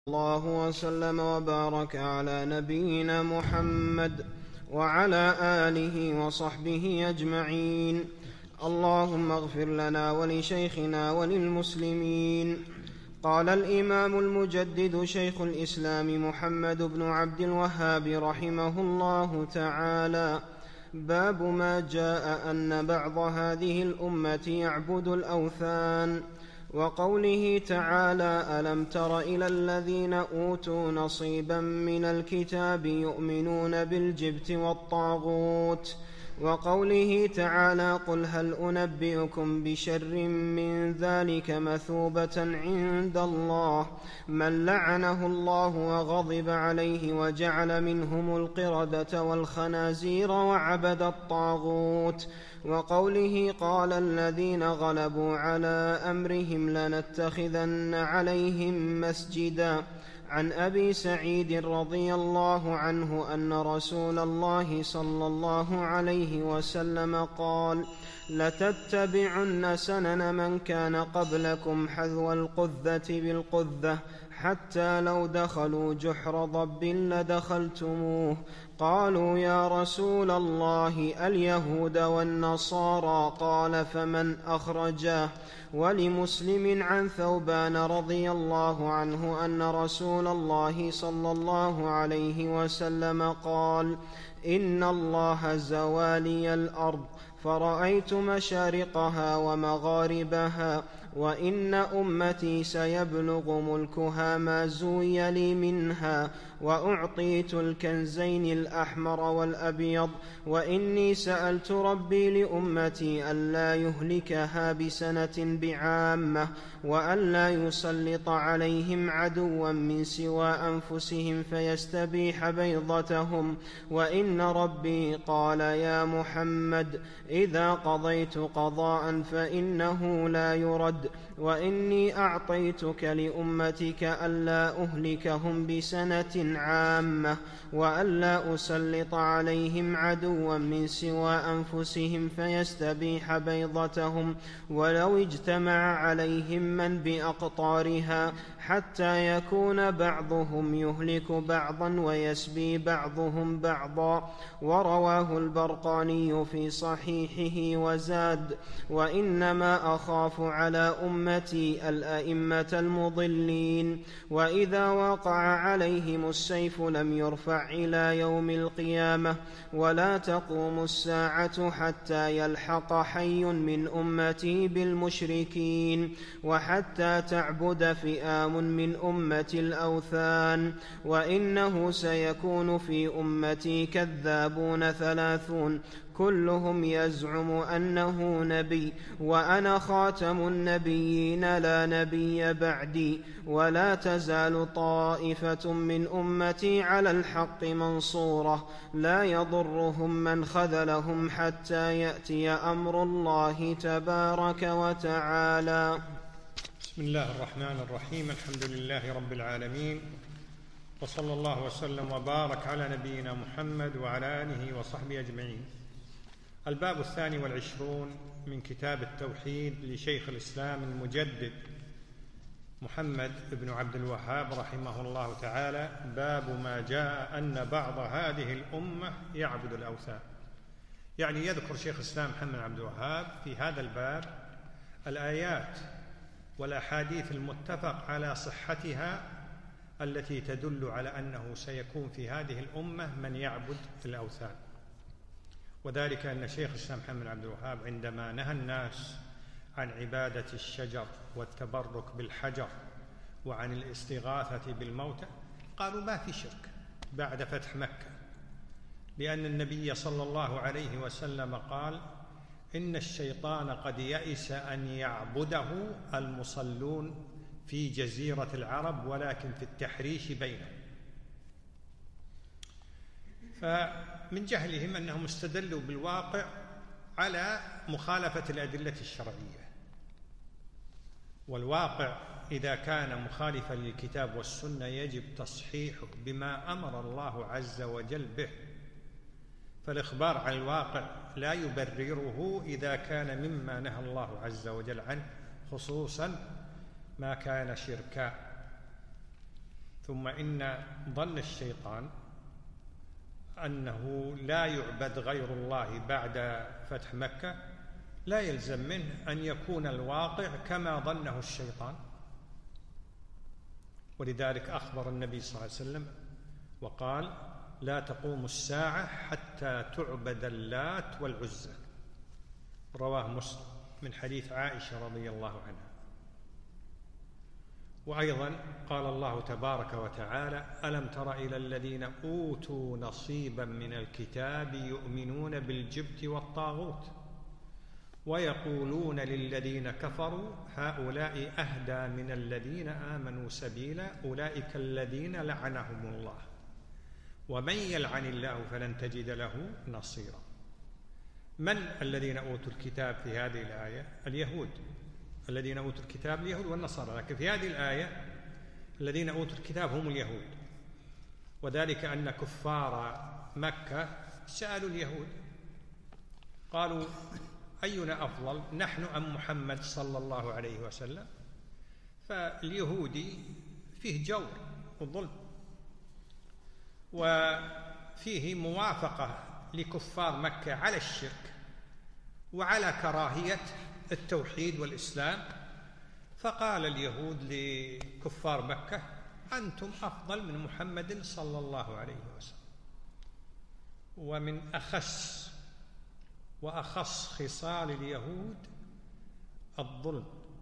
الله وسلم وبارك على نبينا محمد وعلى آله وصحبه أجمعين. اللهم اغفر لنا ولشيخنا وللمسلمين. قال الإمام المجدد شيخ الإسلام محمد بن عبد الوهاب رحمه الله تعالى: باب ما جاء أن بعض هذه الأمة يعبد الأوثان. وقوله تعالى: ألم تر إلى الذين أوتوا نصيبا من الكتاب يؤمنون بالجبت والطاغوت. وقوله تعالى: قل هل أنبئكم بشر من ذلك مثوبة عند الله من لعنه الله وغضب عليه وجعل منهم القردة والخنازير وعبد الطاغوت. وقوله: قال الذين غلبوا على أمرهم لنتخذن عليهم مسجدا. عن أبي سعيد رضي الله عنه أن رسول الله صلى الله عليه وسلم قال: لتتبعن سنن من كان قبلكم حذو القذة بالقذة حتى لو دخلوا جحر ضب لدخلتموه. قالوا: يا رسول الله اليهود والنصارى؟ قال: فمن أخرجاه؟ ولمسلم عن ثوبان رضي الله عنه أن رسول الله صلى الله عليه وسلم قال: إن الله زوالي الأرض فرأيت مشارقها ومغاربها، وإن أمتي سيبلغ ملكها ما زوي لي منها، وأعطيت الكنزين الأحمر والأبيض، وإني سألت ربي لأمتي ألا يهلكها بسنة بعامة، وألا يسلط عليهم عدوا من سوى أنفسهم فيستبيح بيضتهم. وإن ربي قال: يا محمد إذا قضيت قضاء فإنه لا يرد، وإني أعطيتك لأمتك ألا أهلكهم بسنة عامة، وألا أسلط عليهم عدوا من سوى أنفسهم فيستبيح بيضتهم، ولو اجتمع عليهم من بأقطارها حتى يكون بعضهم يهلك بعضا ويسبي بعضهم بعضا. ورواه البرقاني في صحيحه وزاد: وإنما أخاف على أمتي الأئمة المضلين، وإذا وقع عليهم السيف لم يرفع إلى يوم القيامة، ولا تقوم الساعة حتى يلحق حي من أمتي بالمشركين، وحتى تعبد فئام من أمتي الأوثان. وإنه سيكون في أمتي كذابون 30 كلهم يزعم أنه نبي، وأنا خاتم النبيين لا نبي بعدي، ولا تزال طائفة من أمتي على الحق منصورة، لا يضرهم من خذلهم حتى يأتي أمر الله تبارك وتعالى. بسم الله الرحمن الرحيم. الحمد لله رب العالمين، وصلى الله وسلم وبارك على نبينا محمد وعلى آله وصحبه أجمعين. الباب 22 من كتاب التوحيد لشيخ الإسلام المجدد محمد بن عبد الوهاب رحمه الله تعالى: باب ما جاء أن بعض هذه الأمة يعبد الأوثان. يعني يذكر شيخ الإسلام محمد بن عبد الوهاب في هذا الباب الآيات والأحاديث المتفق على صحتها التي تدل على أنه سيكون في هذه الأمة من يعبد الأوثان. وذلك أن شيخ الإسلام محمد بن عبد الوهاب عندما نهى الناس عن عبادة الشجر والتبرك بالحجر وعن الاستغاثة بالموتى قالوا ما في شرك بعد فتح مكة، لأن النبي صلى الله عليه وسلم قال: إن الشيطان قد يئس أن يعبده المصلون في جزيرة العرب ولكن في التحريش بينهم. فمن جهلهم أنهم استدلوا بالواقع على مخالفة الأدلة الشرعية، والواقع إذا كان مخالفا للكتاب والسنة يجب تصحيحه بما أمر الله عز وجل به، فالإخبار عن الواقع لا يبرره إذا كان مما نهى الله عز وجل عنه، خصوصا ما كان شركا. ثم إن ظن الشيطان أنه لا يعبد غير الله بعد فتح مكة لا يلزم منه أن يكون الواقع كما ظنه الشيطان. ولذلك أخبر النبي صلى الله عليه وسلم وقال: لا تقوم الساعة حتى تعبد اللات والعزى، رواه مسلم من حديث عائشة رضي الله عنها. وأيضا قال الله تبارك وتعالى: ألم تر إلى الذين أوتوا نصيبا من الكتاب يؤمنون بالجبت والطاغوت ويقولون للذين كفروا هؤلاء أهدى من الذين آمنوا سبيلا أولئك الذين لعنهم الله ومن يلعن الله فلن تجد له نصيرا. من الذين أوتوا الكتاب في هذه الآية؟ اليهود. الذين أوتوا الكتاب اليهود والنصارى، لكن في هذه الآية الذين أوتوا الكتاب هم اليهود، وذلك أن كفار مكة سألوا اليهود قالوا: أينا أفضل، نحن أم محمد صلى الله عليه وسلم؟ فاليهودي فيه جور وظلم، وفيه موافقة لكفار مكة على الشرك وعلى كراهية التوحيد والإسلام. فقال اليهود لكفار مكة: أنتم أفضل من محمد صلى الله عليه وسلم. ومن أخس وأخص خصال اليهود الظلم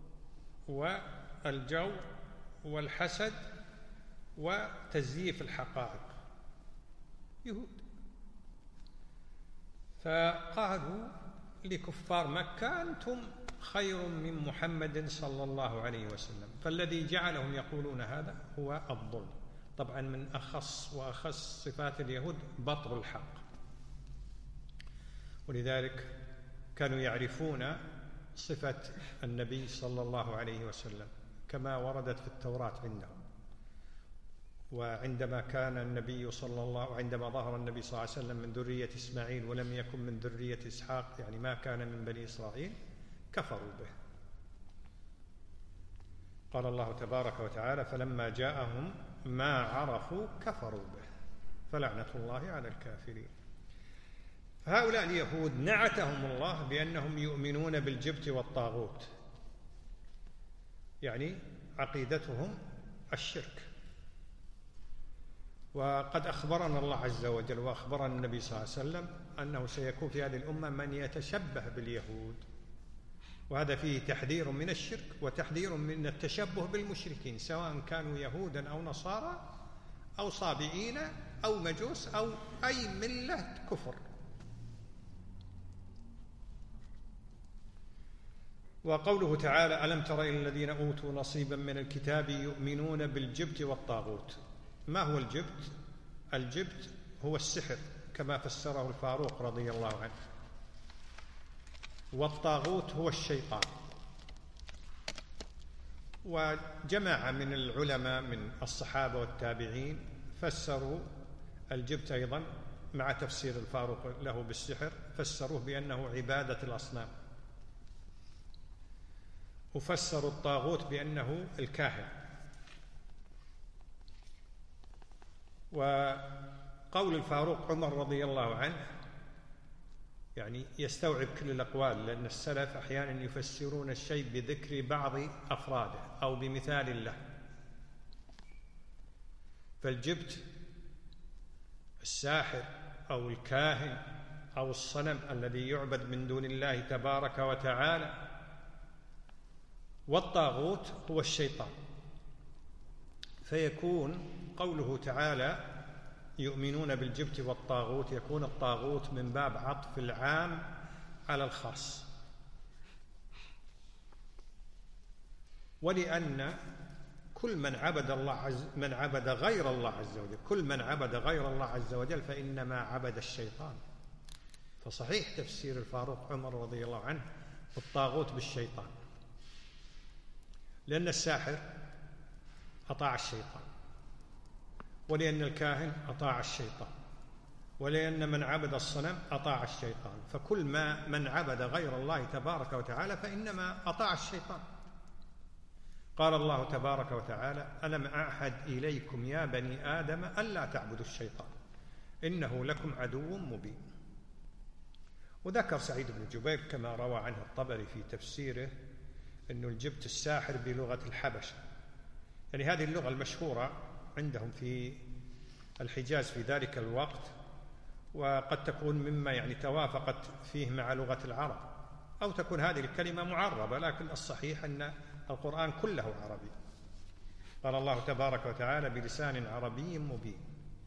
والجور والحسد وتزييف الحقائق، يهود. فقالوا لكفار مكة: أنتم خير من محمد صلى الله عليه وسلم. فالذي جعلهم يقولون هذا هو الظلم. طبعا من أخص صفات اليهود بطر الحق، ولذلك كانوا يعرفون صفة النبي صلى الله عليه وسلم كما وردت في التوراة عندهم. وعندما كان النبي عندما ظهر النبي صلى الله عليه وسلم من ذرية إسماعيل ولم يكن من ذرية إسحاق، يعني ما كان من بني إسرائيل، كفروا به. قال الله تبارك وتعالى: فلما جاءهم ما عرفوا كفروا به فلعنة الله على الكافرين. فهؤلاء اليهود نعتهم الله بأنهم يؤمنون بالجبت والطاغوت، يعني عقيدتهم الشرك. وقد أخبرنا الله عز وجل وأخبرنا النبي صلى الله عليه وسلم أنه سيكون في هذه الأمة من يتشبه باليهود، وهذا فيه تحذير من الشرك وتحذير من التشبه بالمشركين، سواء كانوا يهودا أو نصارى أو صابئين أو مجوس أو أي ملة كفر. وقوله تعالى: ألم تر إلى الذين أوتوا نصيبا من الكتاب يؤمنون بالجبت والطاغوت. ما هو الجبت؟ الجبت هو السحر كما فسره الفاروق رضي الله عنه، والطاغوت هو الشيطان. وجماعة من العلماء من الصحابة والتابعين فسروا الجبت أيضا مع تفسير الفاروق له بالسحر، فسروه بأنه عبادة الأصنام، وفسروا الطاغوت بأنه الكاهن. وقول الفاروق عمر رضي الله عنه يعني يستوعب كل الأقوال، لأن السلف أحيانا يفسرون الشيء بذكر بعض أفراده أو بمثال له. فالجبت الساحر أو الكاهن أو الصنم الذي يعبد من دون الله تبارك وتعالى، والطاغوت هو الشيطان. فيكون قوله تعالى يؤمنون بالجبت والطاغوت، يكون الطاغوت من باب عطف العام على الخاص. ولأن كل من عبد غير الله عز وجل، كل من عبد غير الله عز وجل فإنما عبد الشيطان. فصحيح تفسير الفاروق عمر رضي الله عنه الطاغوت بالشيطان، لأن الساحر أطاع الشيطان، ولأن الكاهن أطاع الشيطان، ولأن من عبد الصنم أطاع الشيطان. فكل من عبد غير الله تبارك وتعالى فإنما أطاع الشيطان. قال الله تبارك وتعالى: ألم أعهد إليكم يا بني آدم ألا تعبدوا الشيطان إنه لكم عدو مبين. وذكر سعيد بن جبير كما روى عنه الطبري في تفسيره أنه الجبت الساحر بلغة الحبشة، يعني هذه اللغة المشهورة عندهم في الحجاز في ذلك الوقت، وقد تكون مما يعني توافقت فيه مع لغة العرب، أو تكون هذه الكلمة معربة، لكن الصحيح أن القرآن كله عربي. قال الله تبارك وتعالى: بلسان عربي مبين.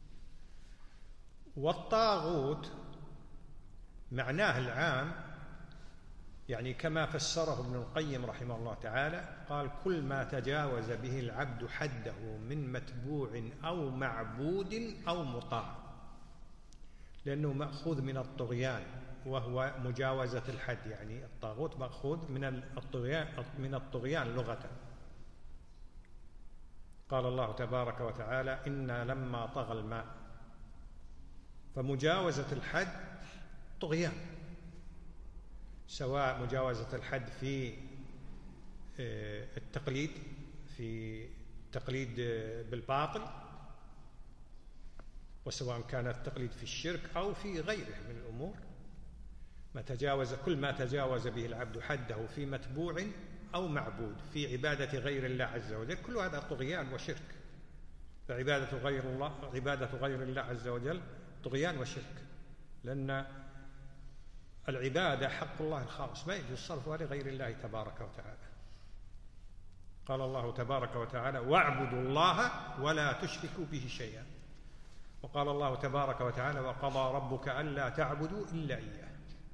والطاغوت معناه العام، يعني كما فسره ابن القيم رحمه الله تعالى، قال: كل ما تجاوز به العبد حده من متبوع أو معبود أو مطاع، لأنه مأخوذ من الطغيان وهو مجاوزة الحد، يعني الطاغوت مأخوذ من الطغيان لغة. قال الله تبارك وتعالى: إنا لما طغى الماء. فمجاوزة الحد طغيان، سواء مجاوزة الحد في التقليد، في التقليد بالباطل، وسواء كان التقليد في الشرك أو في غيره من الأمور. كل ما تجاوز به العبد حده في متبوع أو معبود، في عبادة غير الله عز وجل، كل هذا طغيان وشرك. فعبادة غير الله عز وجل طغيان وشرك، لأن العبادة حق الله الخالص، ما يجوز صرفها لغير الله تبارك وتعالى. قال الله تبارك وتعالى: واعبدوا الله ولا تشركوا به شيئا. وقال الله تبارك وتعالى: وقضى ربك ألا تعبدوا إلا إياه.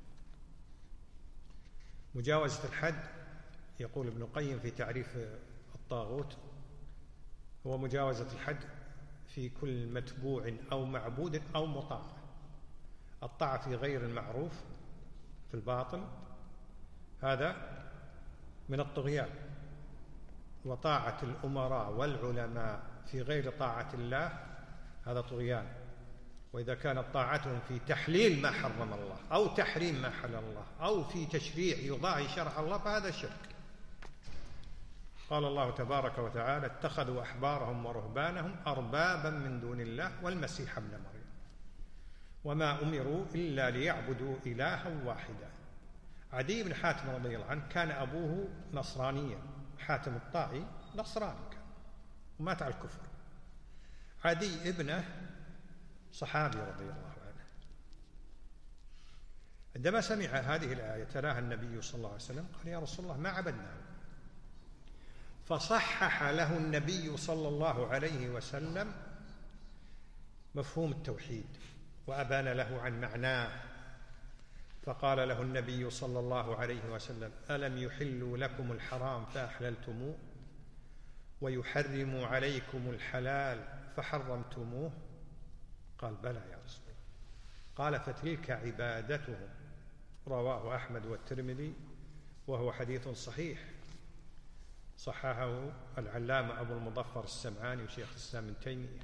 مجاوزة الحد، يقول ابن القيم في تعريف الطاغوت، هو مجاوزة الحد في كل متبوع أو معبود أو مطاع. الطاعة في غير المعروف في الباطل هذا من الطغيان، وطاعة الأمراء والعلماء في غير طاعة الله هذا طغيان. وإذا كانت طاعتهم في تحليل ما حرم الله أو تحريم ما حلل الله أو في تشريع يضاهي شرع الله فهذا شرك. قال الله تبارك وتعالى: اتخذوا أحبارهم ورهبانهم أربابا من دون الله والمسيح ابن مريم وما أمروا إلا ليعبدوا إلها واحدا. عدي بن حاتم رضي الله عنه كان أبوه نصرانيا، حاتم الطائي نصراني كان ومات على الكفر. عدي ابنه صحابي رضي الله عنه. عندما سمع هذه الآية تلاها النبي صلى الله عليه وسلم قال: يا رسول الله ما عبدناه. فصحح له النبي صلى الله عليه وسلم مفهوم التوحيد وأبان له عن معناه، فقال له النبي صلى الله عليه وسلم: ألم يحلوا لكم الحرام فأحللتموه ويحرموا عليكم الحلال فحرمتموه؟ قال: بلى يا رسول الله. قال: فتلك عبادتهم. رواه أحمد والترمذي وهو حديث صحيح، صححه العلامة أبو المظفر السمعاني وشيخ الإسلام ابن تيمية.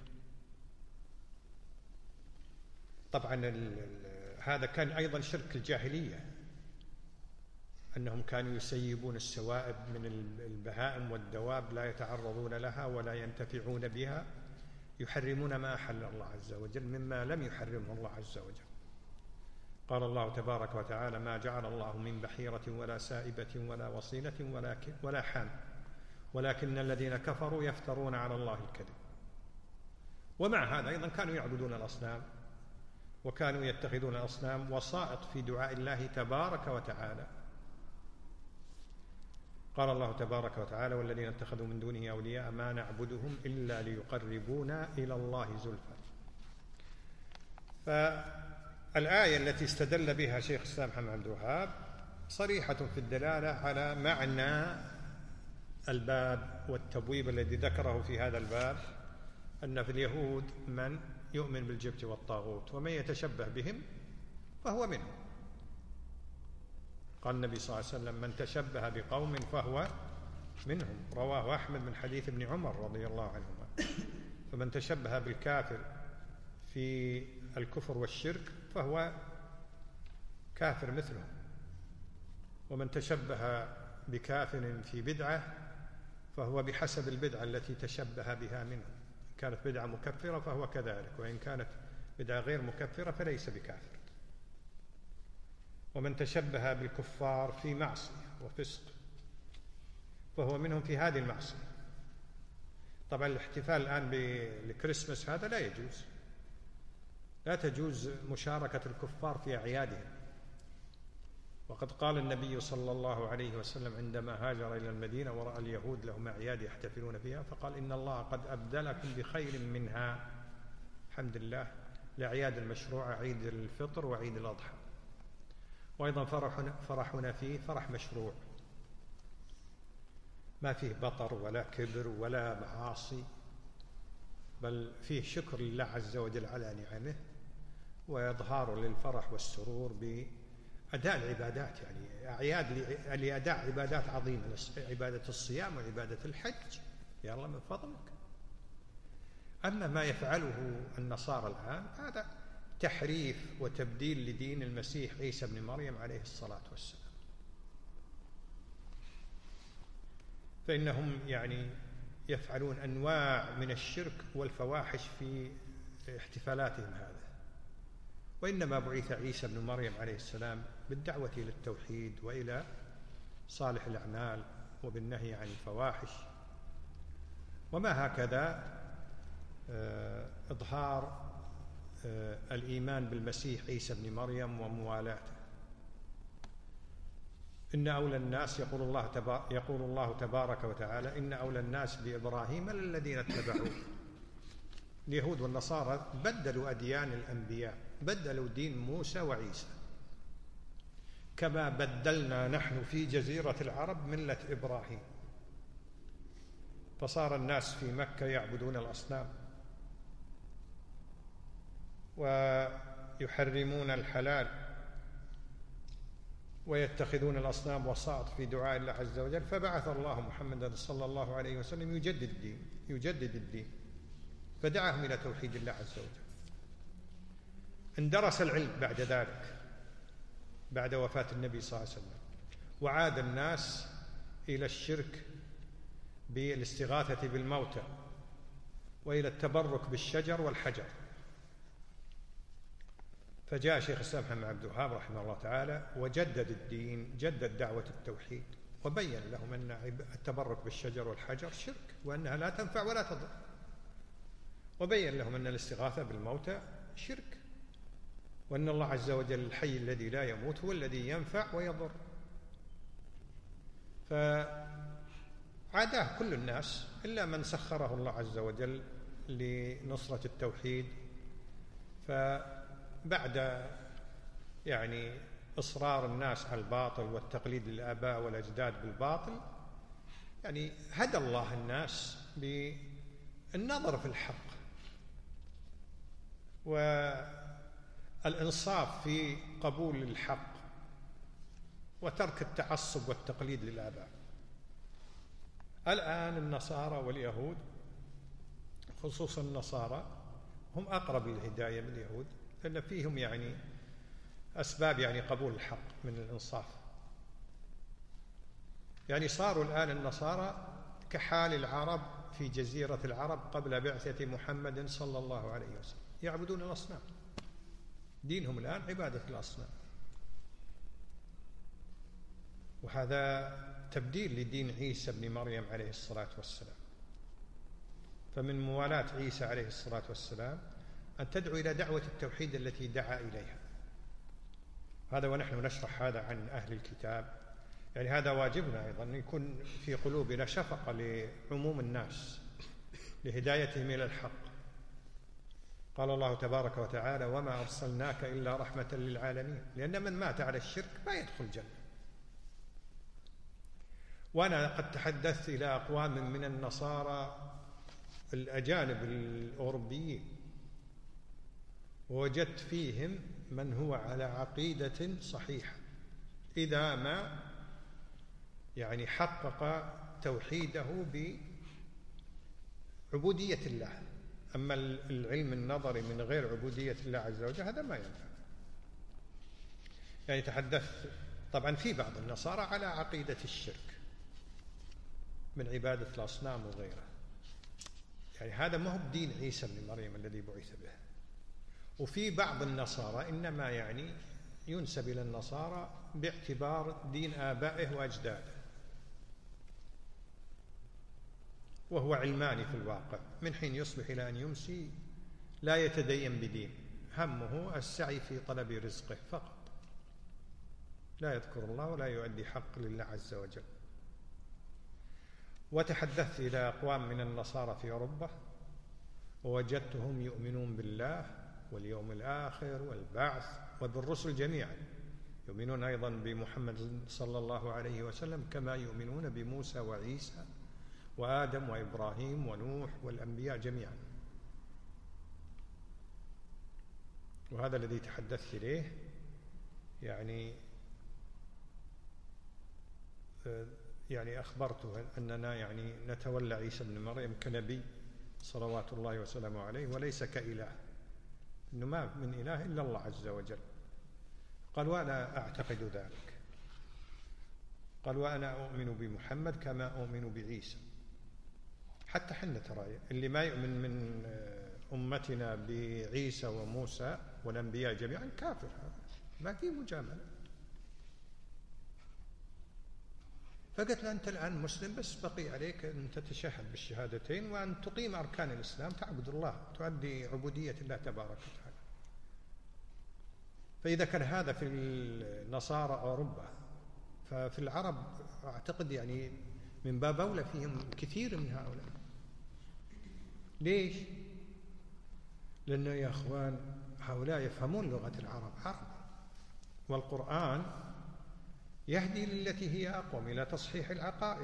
طبعا هذا كان أيضا شرك الجاهلية، أنهم كانوا يسيبون السوائب من البهائم والدواب، لا يتعرضون لها ولا ينتفعون بها، يحرمون ما أحل الله عز وجل مما لم يحرمه الله عز وجل. قال الله تبارك وتعالى: ما جعل الله من بحيرة ولا سائبة ولا وصيلة ولا حام ولكن الذين كفروا يفترون على الله الكذب. ومع هذا أيضا كانوا يعبدون الأصنام، وكانوا يتخذون الأصنام وسائط في دعاء الله تبارك وتعالى. قال الله تبارك وتعالى: والذين اتخذوا من دونه أولياء ما نعبدهم إلا ليقربونا إلى الله زلفى. فالآية التي استدل بها شيخ الإسلام محمد عبد الوهاب صريحة في الدلالة على معنى الباب والتبويب الذي ذكره في هذا الباب، أن في اليهود من يؤمن بالجبت والطاغوت ومن يتشبه بهم فهو منهم. قال النبي صلى الله عليه وسلم: من تشبه بقوم فهو منهم. رواه أحمد من حديث ابن عمر رضي الله عنهما. فمن تشبه بالكافر في الكفر والشرك فهو كافر مثله، ومن تشبه بكافر في بدعة فهو بحسب البدعة التي تشبه بها منه. إن كانت بدعة مكفرة فهو كذلك، وإن كانت بدعة غير مكفرة فليس بكافر. ومن تشبه بالكفار في معصية وفسق فهو منهم في هذه المعصية. طبعا الاحتفال الآن بالكريسماس هذا لا يجوز، لا تجوز مشاركة الكفار في أعيادهم. وقد قال النبي صلى الله عليه وسلم عندما هاجر إلى المدينة ورأى اليهود لهم أعياد يحتفلون فيها، فقال إن الله قد أبدلكم بخير منها، الحمد لله. الأعياد المشروعة عيد الفطر وعيد الأضحى، وأيضا فرحنا فيه فرح مشروع، ما فيه بطر ولا كبر ولا معاصي، بل فيه شكر لله عز وجل على نعمه وإظهار للفرح والسرور بأداء العبادات، يعني أعياد لأداء عبادات عظيمة، عبادة الصيام وعبادة الحج، يا الله من فضلك. أما ما يفعله النصارى الآن هذا تحريف وتبديل لدين المسيح عيسى بن مريم عليه الصلاة والسلام. فإنهم يعني يفعلون أنواع من الشرك والفواحش في احتفالاتهم هذا. وإنما بعث عيسى بن مريم عليه السلام بالدعوة إلى التوحيد وإلى صالح الأعمال وبالنهي عن الفواحش، وما هكذا إظهار الإيمان بالمسيح عيسى بن مريم وموالاته. إن أولى الناس يقول الله تبارك وتعالى إن أولى الناس بإبراهيم للذين اتبعوه. اليهود والنصارى بدلوا أديان الأنبياء، بدلوا دين موسى وعيسى، كما بدلنا نحن في جزيرة العرب ملة إبراهيم. فصار الناس في مكة يعبدون الأصنام ويحرمون الحلال ويتخذون الأصنام وساط في دعاء الله عز وجل. فبعث الله محمدا صلى الله عليه وسلم يجدد الدين فدعاهم إلى توحيد الله عز وجل. اندرس العلم بعد ذلك بعد وفاة النبي صلى الله عليه وسلم، وعاد الناس إلى الشرك بالاستغاثة بالموتى وإلى التبرك بالشجر والحجر. فجاء شيخ الإسلام محمد عبد الوهاب رحمه الله تعالى وجدد الدين، جدد دعوة التوحيد، وبين لهم أن التبرك بالشجر والحجر شرك وأنها لا تنفع ولا تضر، وبين لهم أن الاستغاثة بالموتى شرك، وأن الله عز وجل الحي الذي لا يموت هو الذي ينفع ويضر. فعاداه كل الناس إلا من سخره الله عز وجل لنصرة التوحيد. فبعد يعني إصرار الناس على الباطل والتقليد للآباء والأجداد بالباطل، يعني هدى الله الناس بالنظر في الحق والإنصاف في قبول الحق وترك التعصب والتقليد للآباء. الآن النصارى واليهود، خصوصا النصارى، هم أقرب للهداية من اليهود، لأن فيهم يعني أسباب يعني قبول الحق من الإنصاف. يعني صاروا الآن النصارى كحال العرب في جزيرة العرب قبل بعثة محمد صلى الله عليه وسلم، يعبدون الأصنام. دينهم الآن عبادة الأصنام، وهذا تبديل لدين عيسى بن مريم عليه الصلاة والسلام. فمن موالاة عيسى عليه الصلاة والسلام أن تدعو إلى دعوة التوحيد التي دعا إليها. هذا ونحن نشرح هذا عن أهل الكتاب، يعني هذا واجبنا أيضا أن يكون في قلوبنا شفقة لعموم الناس لهدايتهم إلى الحق. قال الله تبارك وتعالى وما أرسلناك إلا رحمة للعالمين، لأن من مات على الشرك ما يدخل الجنة. وأنا قد تحدثت إلى أقوام من النصارى الأجانب الأوروبيين، ووجدت فيهم من هو على عقيدة صحيحة إذا ما يعني حقق توحيده بعبودية الله. أما العلم النظري من غير عبودية الله عز وجل هذا ما ينفع. يعني تحدثت طبعا في بعض النصارى على عقيدة الشرك، من عبادة الأصنام وغيره. يعني هذا ما هو بدين عيسى بن مريم الذي بعث به. وفي بعض النصارى إنما يعني ينسب إلى النصارى باعتبار دين آبائه وأجداده، وهو علماني في الواقع، من حين يصبح إلى أن يمسي لا يتدين بدين، همه السعي في طلب رزقه فقط، لا يذكر الله ولا يؤدي حق لله عز وجل. وتحدثت إلى أقوام من النصارى في أوروبا ووجدتهم يؤمنون بالله واليوم الآخر والبعث وبالرسل جميعا، يؤمنون أيضا بمحمد صلى الله عليه وسلم كما يؤمنون بموسى وعيسى وآدم وإبراهيم ونوح والأنبياء جميعا. وهذا الذي تحدثت إليه، يعني أخبرته أننا يعني نتولى عيسى بن مريم كنبي صلوات الله وسلامه عليه وليس كإله، إنه ما من إله إلا الله عز وجل. قال وأنا أعتقد ذلك. قال وأنا أؤمن بمحمد كما أؤمن بعيسى. حتى حنا ترى اللي ما يؤمن من أمتنا بعيسى وموسى والأنبياء جميعا كافر، هذا ما في مجاملة. فقلت له أنت الآن مسلم، بس بقي عليك أن تتشهد بالشهادتين وأن تقيم أركان الإسلام، تعبد الله، تؤدي عبودية الله تبارك وتعالى. فإذا كان هذا في النصارى أوروبا، ففي العرب أعتقد يعني من باب أولى فيهم كثير من هؤلاء. ليش؟ لأنه يا أخوان هؤلاء يفهمون لغة العرب عرب، والقرآن يهدي للتي هي أقوم إلى تصحيح العقائد.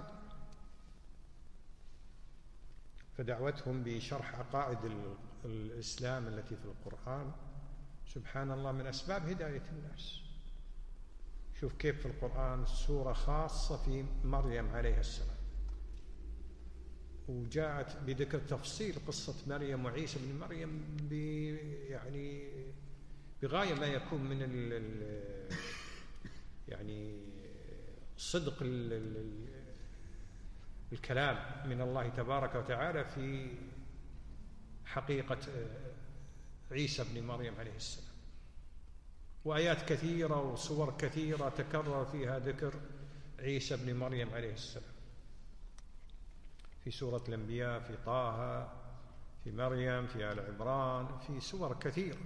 فدعوتهم بشرح عقائد الإسلام التي في القرآن سبحان الله من أسباب هداية الناس. شوف كيف في القرآن سورة خاصة في مريم عليه السلام، وجاءت بذكر تفصيل قصة مريم وعيسى بن مريم يعني بغاية ما يكون من يعني صدق الكلام من الله تبارك وتعالى في حقيقة عيسى بن مريم عليه السلام. وآيات كثيرة وصور كثيرة تكرر فيها ذكر عيسى بن مريم عليه السلام، في سورة الأنبياء، في طه، في مريم، في آل عمران، في سور كثيرة.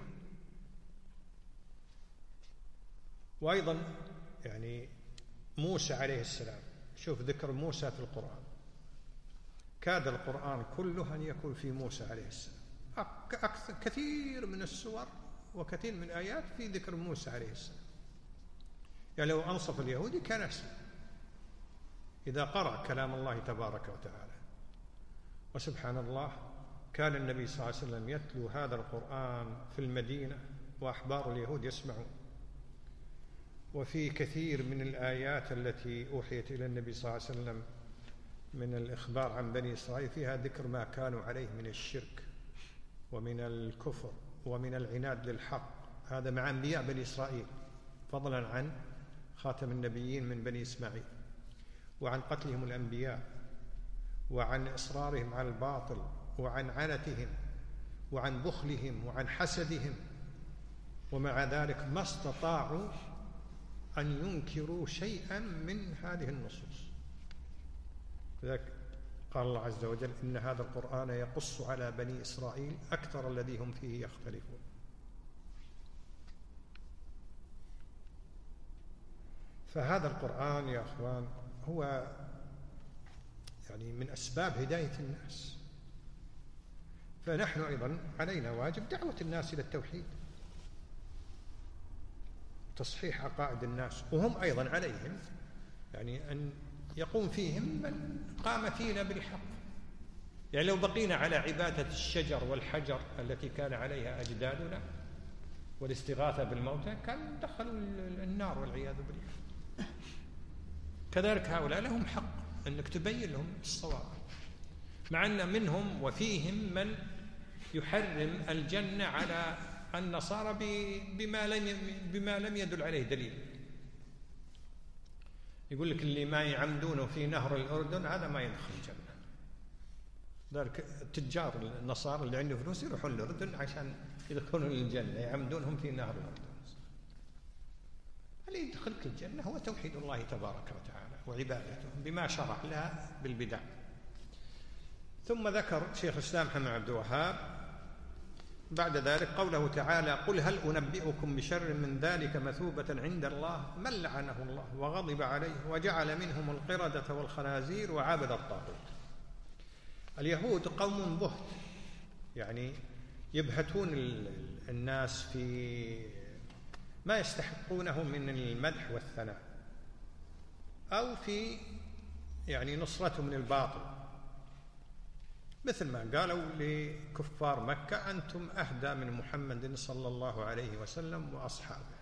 وأيضا يعني موسى عليه السلام، شوف ذكر موسى في القرآن، كاد القرآن كله أن يكون في موسى عليه السلام. كثير من السور وكثير من الآيات في ذكر موسى عليه السلام. يعني لو أنصف اليهودي كان أسلم إذا قرأ كلام الله تبارك وتعالى. وسبحان الله كان النبي صلى الله عليه وسلم يتلو هذا القرآن في المدينة وأحبار اليهود يسمعون. وفي كثير من الآيات التي أوحيت إلى النبي صلى الله عليه وسلم من الإخبار عن بني إسرائيل فيها ذكر ما كانوا عليه من الشرك ومن الكفر ومن العناد للحق، هذا مع أنبياء بني إسرائيل، فضلا عن خاتم النبيين من بني إسماعيل، وعن قتلهم الأنبياء، وعن إصرارهم على الباطل، وعن عنتهم، وعن بخلهم، وعن حسدهم. ومع ذلك ما استطاعوا أن ينكروا شيئا من هذه النصوص. لذلك قال الله عز وجل إن هذا القرآن يقص على بني إسرائيل أكثر الذي هم فيه يختلفون. فهذا القرآن يا أخوان هو يعني من أسباب هداية الناس. فنحن أيضا علينا واجب دعوة الناس إلى التوحيد، تصحيح عقائد الناس، وهم أيضا عليهم يعني أن يقوم فيهم من قام فينا بالحق. يعني لو بقينا على عبادة الشجر والحجر التي كان عليها أجدادنا والاستغاثة بالموتى كان دخلوا النار والعياذ بالله. كذلك هؤلاء لهم حق أنك تبين لهم الصواب، مع أن منهم وفيهم من يحرم الجنة على النصارى بما لم يدل عليه دليل. يقول لك اللي ما يعمدونه في نهر الأردن هذا ما يدخل الجنة. ذلك التجار النصارى اللي عنده فلوس يروحون الأردن عشان يدخلون الجنة، يعمدونهم في نهر الأردن. اللي يدخلك الجنة هو توحيد الله تبارك وتعالى وعبادته بما شرع لها بالبدع. ثم ذكر شيخ الإسلام محمد عبد الوهاب بعد ذلك قوله تعالى: قل هل أنبئكم بشر من ذلك مثوبة عند الله من لعنه الله وغضب عليه وجعل منهم القردة والخنازير وعبد الطاغوت. اليهود قوم بهت، يعني يبهتون الناس في ما يستحقونه من المدح والثناء، أو في يعني نصرتهم للباطل، مثل ما قالوا لكفار مكة: أنتم أهدى من محمد صلى الله عليه وسلم وأصحابه.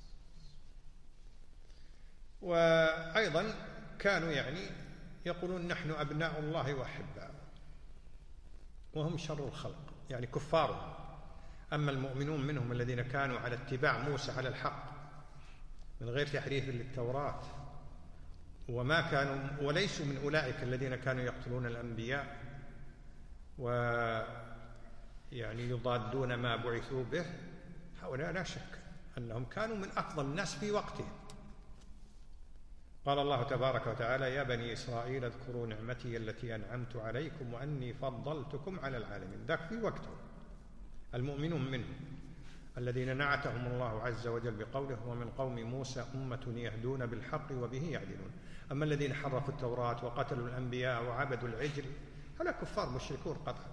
وأيضا كانوا يعني يقولون: نحن أبناء الله وأحباؤه، وهم شر الخلق، يعني كفارهم. أما المؤمنون منهم الذين كانوا على اتباع موسى على الحق من غير تحريف للتوراة، وما كانوا وليسوا من أولئك الذين كانوا يقتلون الأنبياء ويعني يضادون ما بعثوا به، هؤلاء لا شك أنهم كانوا من أفضل الناس في وقتهم. قال الله تبارك وتعالى: يا بني إسرائيل اذكروا نعمتي التي أنعمت عليكم وأني فضلتكم على العالمين. ذاك في وقتهم المؤمنون منهم الذين نعتهم الله عز وجل بقوله: ومن قوم موسى أمة يهدون بالحق وبه يعدلون. أما الذين حرفوا التوراة وقتلوا الأنبياء وعبدوا العجل هؤلاء كفار مشركون قطعا.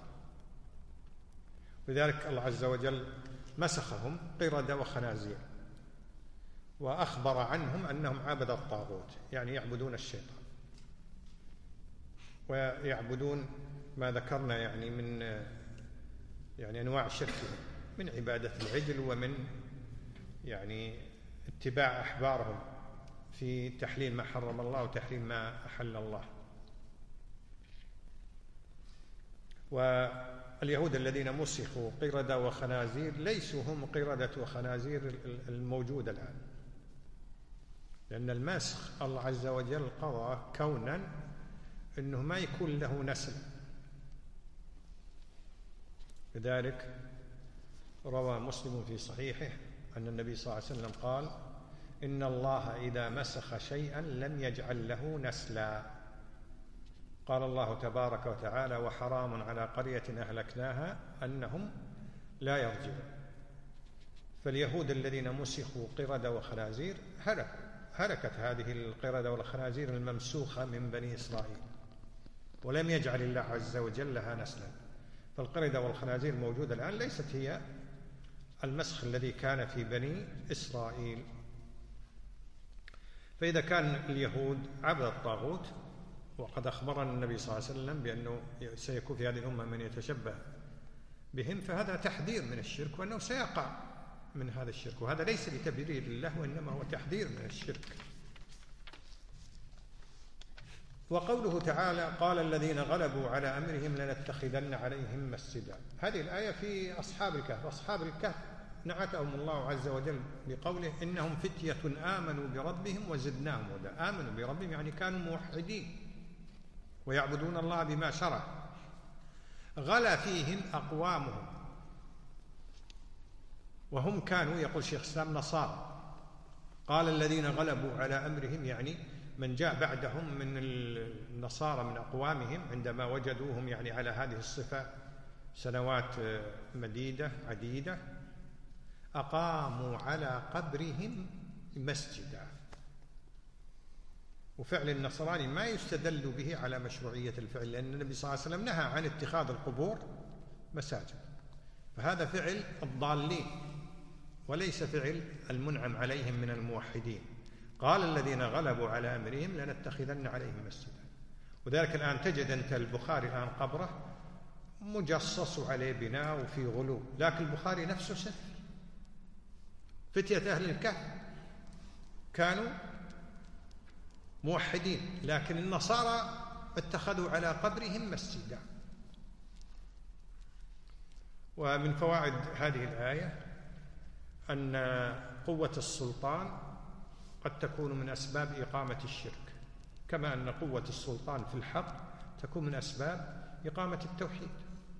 لذلك الله عز وجل مسخهم قردة وخنازير، وأخبر عنهم أنهم عبد الطاغوت، يعني يعبدون الشيطان ويعبدون ما ذكرنا يعني من يعني أنواع الشرك من عبادة العجل ومن يعني اتباع أحبارهم في تحليل ما حرم الله وتحليل ما أحل الله. واليهود الذين مسخوا قردة وخنازير ليسوا هم قردة وخنازير الموجودة الآن، لأن المسخ الله عز وجل قضى كونا أنه ما يكون له نسل. لذلك روى مسلم في صحيحه أن النبي صلى الله عليه وسلم قال: إن الله إذا مسخ شيئا لم يجعل له نسلا. قال الله تبارك وتعالى: وحرام على قرية أهلكناها أنهم لا يرجعون. فاليهود الذين مسخوا قردة وخنازير هلكت هذه القردة والخنازير الممسوخة من بني إسرائيل، ولم يجعل الله عز وجل لها نسلا. فالقردة والخنازير الموجودة الآن ليست هي المسخ الذي كان في بني إسرائيل. فإذا كان اليهود عبد الطاغوت، وقد أخبرنا النبي صلى الله عليه وسلم بأنه سيكون في هذه الأمة من يتشبه بهم، فهذا تحذير من الشرك، وأنه سيقع من هذا الشرك، وهذا ليس لتبرير الله وإنما هو تحذير من الشرك. وقوله تعالى: قال الذين غلبوا على أمرهم لنتخذن عليهم مسجدا. هذه الآية في أصحاب الكهف. أصحاب الكهف نعتهم الله عز وجل بقوله: إنهم فتية آمنوا بربهم وزدناهم هدى. آمنوا بربهم يعني كانوا موحدين ويعبدون الله بما شرع. غلا فيهم أقوامهم، وهم كانوا يقول شيخ الإسلام نصارى. قال الذين غلبوا على أمرهم يعني من جاء بعدهم من النصارى من أقوامهم عندما وجدوهم يعني على هذه الصفة سنوات مديدة عديدة، أقاموا على قبرهم مسجدا. وفعل النصراني ما يستدل به على مشروعية الفعل، لأن النبي صلى الله عليه وسلم نهى عن اتخاذ القبور مساجد، فهذا فعل الضالين وليس فعل المنعم عليهم من الموحدين. قال الذين غلبوا على أمرهم لنتخذن عليهم مسجدا. وذلك الآن تجد أنت البخاري الآن قبره مجصص عليه بناء وفي غلو، لكن البخاري نفسه سفر. فتية أهل الكهف كانوا موحدين، لكن النصارى اتخذوا على قبرهم مسجدا. ومن فوائد هذه الآية أن قوة السلطان قد تكون من أسباب إقامة الشرك، كما أن قوة السلطان في الحق تكون من أسباب إقامة التوحيد.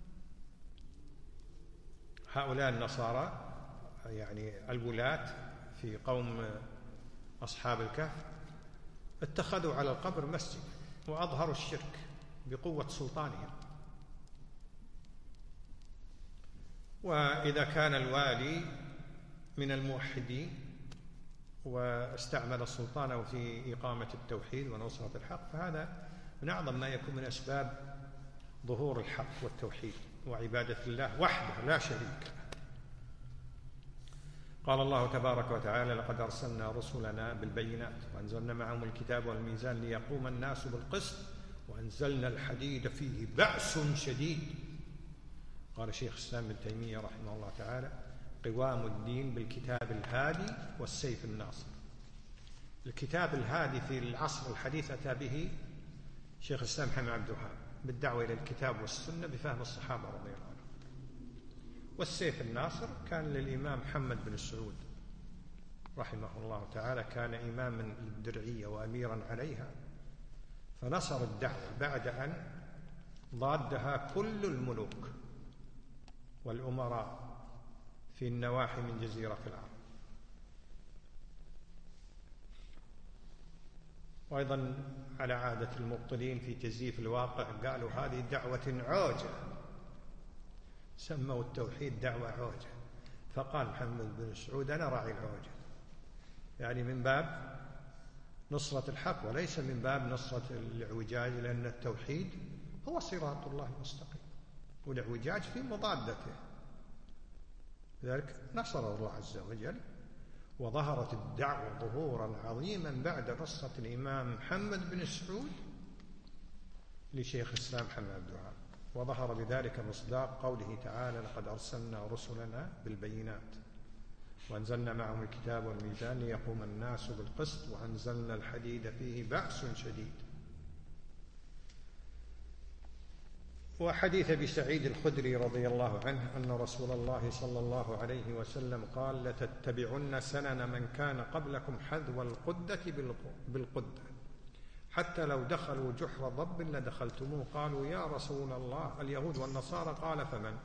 هؤلاء النصارى يعني الولاة في قوم أصحاب الكهف اتخذوا على القبر مسجد وأظهروا الشرك بقوة سلطانهم. وإذا كان الوالي من الموحدين واستعمل سلطانه في إقامة التوحيد ونصرة الحق، فهذا من أعظم ما يكون من أسباب ظهور الحق والتوحيد وعبادة الله وحده لا شريك له. قال الله تبارك وتعالى: لقد أرسلنا رسلنا بالبينات وأنزلنا معهم الكتاب والميزان ليقوم الناس بالقسط وأنزلنا الحديد فيه بأس شديد. قال شيخ الإسلام ابن تيمية رحمه الله تعالى: قوام الدين بالكتاب الهادي والسيف الناصر. الكتاب الهادي في العصر الحديث أتى به شيخ الإسلام محمد عبد الوهاب بالدعوة إلى الكتاب والسنة بفهم الصحابة رضي الله عنهم. والسيف الناصر كان للإمام محمد بن سعود رحمه الله تعالى، كان إماما للدرعية وأميرا عليها، فنصر الدعوة بعد أن ضادها كل الملوك والأمراء في النواحي من جزيرة العرب. وأيضا على عادة المبطلين في تزييف الواقع قالوا هذه دعوة عوجة، سموا التوحيد دعوة عوجة. فقال محمد بن سعود: أنا راعي العوجة، يعني من باب نصرة الحق وليس من باب نصرة الاعوجاج، لأن التوحيد هو صراط الله المستقيم والاعوجاج في مضادته. لذلك نصره الله عز وجل وظهرت الدعوة ظهورا عظيما بعد نصرة الإمام محمد بن سعود لشيخ الإسلام محمد عبد الوهاب، وظهر بذلك مصداق قوله تعالى: لقد أرسلنا رسلنا بالبينات وأنزلنا معهم الكتاب والميزان ليقوم الناس بالقسط وأنزلنا الحديد فيه بأس شديد. وحديث أبي سعيد الخدري رضي الله عنه أن رسول الله صلى الله عليه وسلم قال: لتتبعن سنن من كان قبلكم حذو القدة بالقدة حتى لو دخلوا جحر ضب لدخلتموه. قالوا: يا رسول الله اليهود والنصارى؟ قال: فمن؟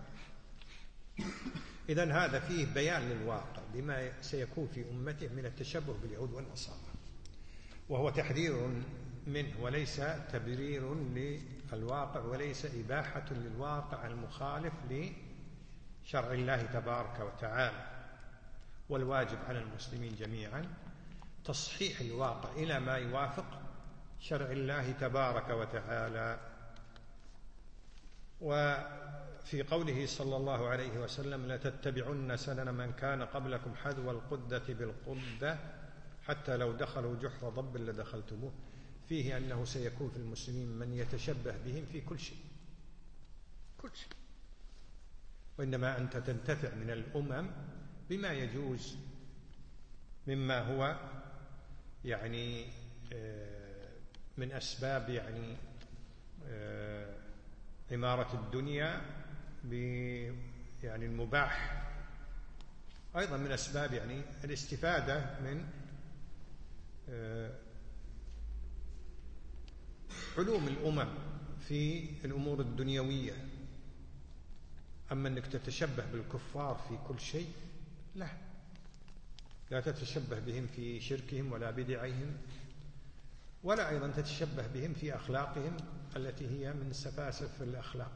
إذن هذا فيه بيان للواقع بما سيكون في أمته من التشبه باليهود والنصارى، وهو تحذير منه وليس تبرير للواقع وليس إباحة للواقع المخالف لشرع الله تبارك وتعالى. والواجب على المسلمين جميعا تصحيح الواقع إلى ما يوافق شرع الله تبارك وتعالى. وفي قوله صلى الله عليه وسلم: لتتبعن سنن من كان قبلكم حذو القدة بالقدة حتى لو دخلوا جحر ضب لدخلتموه، فيه أنه سيكون في المسلمين من يتشبه بهم في كل شيء، وإنما أنت تنتفع من الأمم بما يجوز مما هو يعني من أسباب يعني عمارة الدنيا يعني المباح، أيضا من أسباب يعني الاستفادة من علوم الأمم في الأمور الدنيوية. أما أنك تتشبه بالكفار في كل شيء، لا تتشبه بهم في شركهم ولا بدعهم، ولا أيضا تتشبه بهم في أخلاقهم التي هي من سفاسف الأخلاق.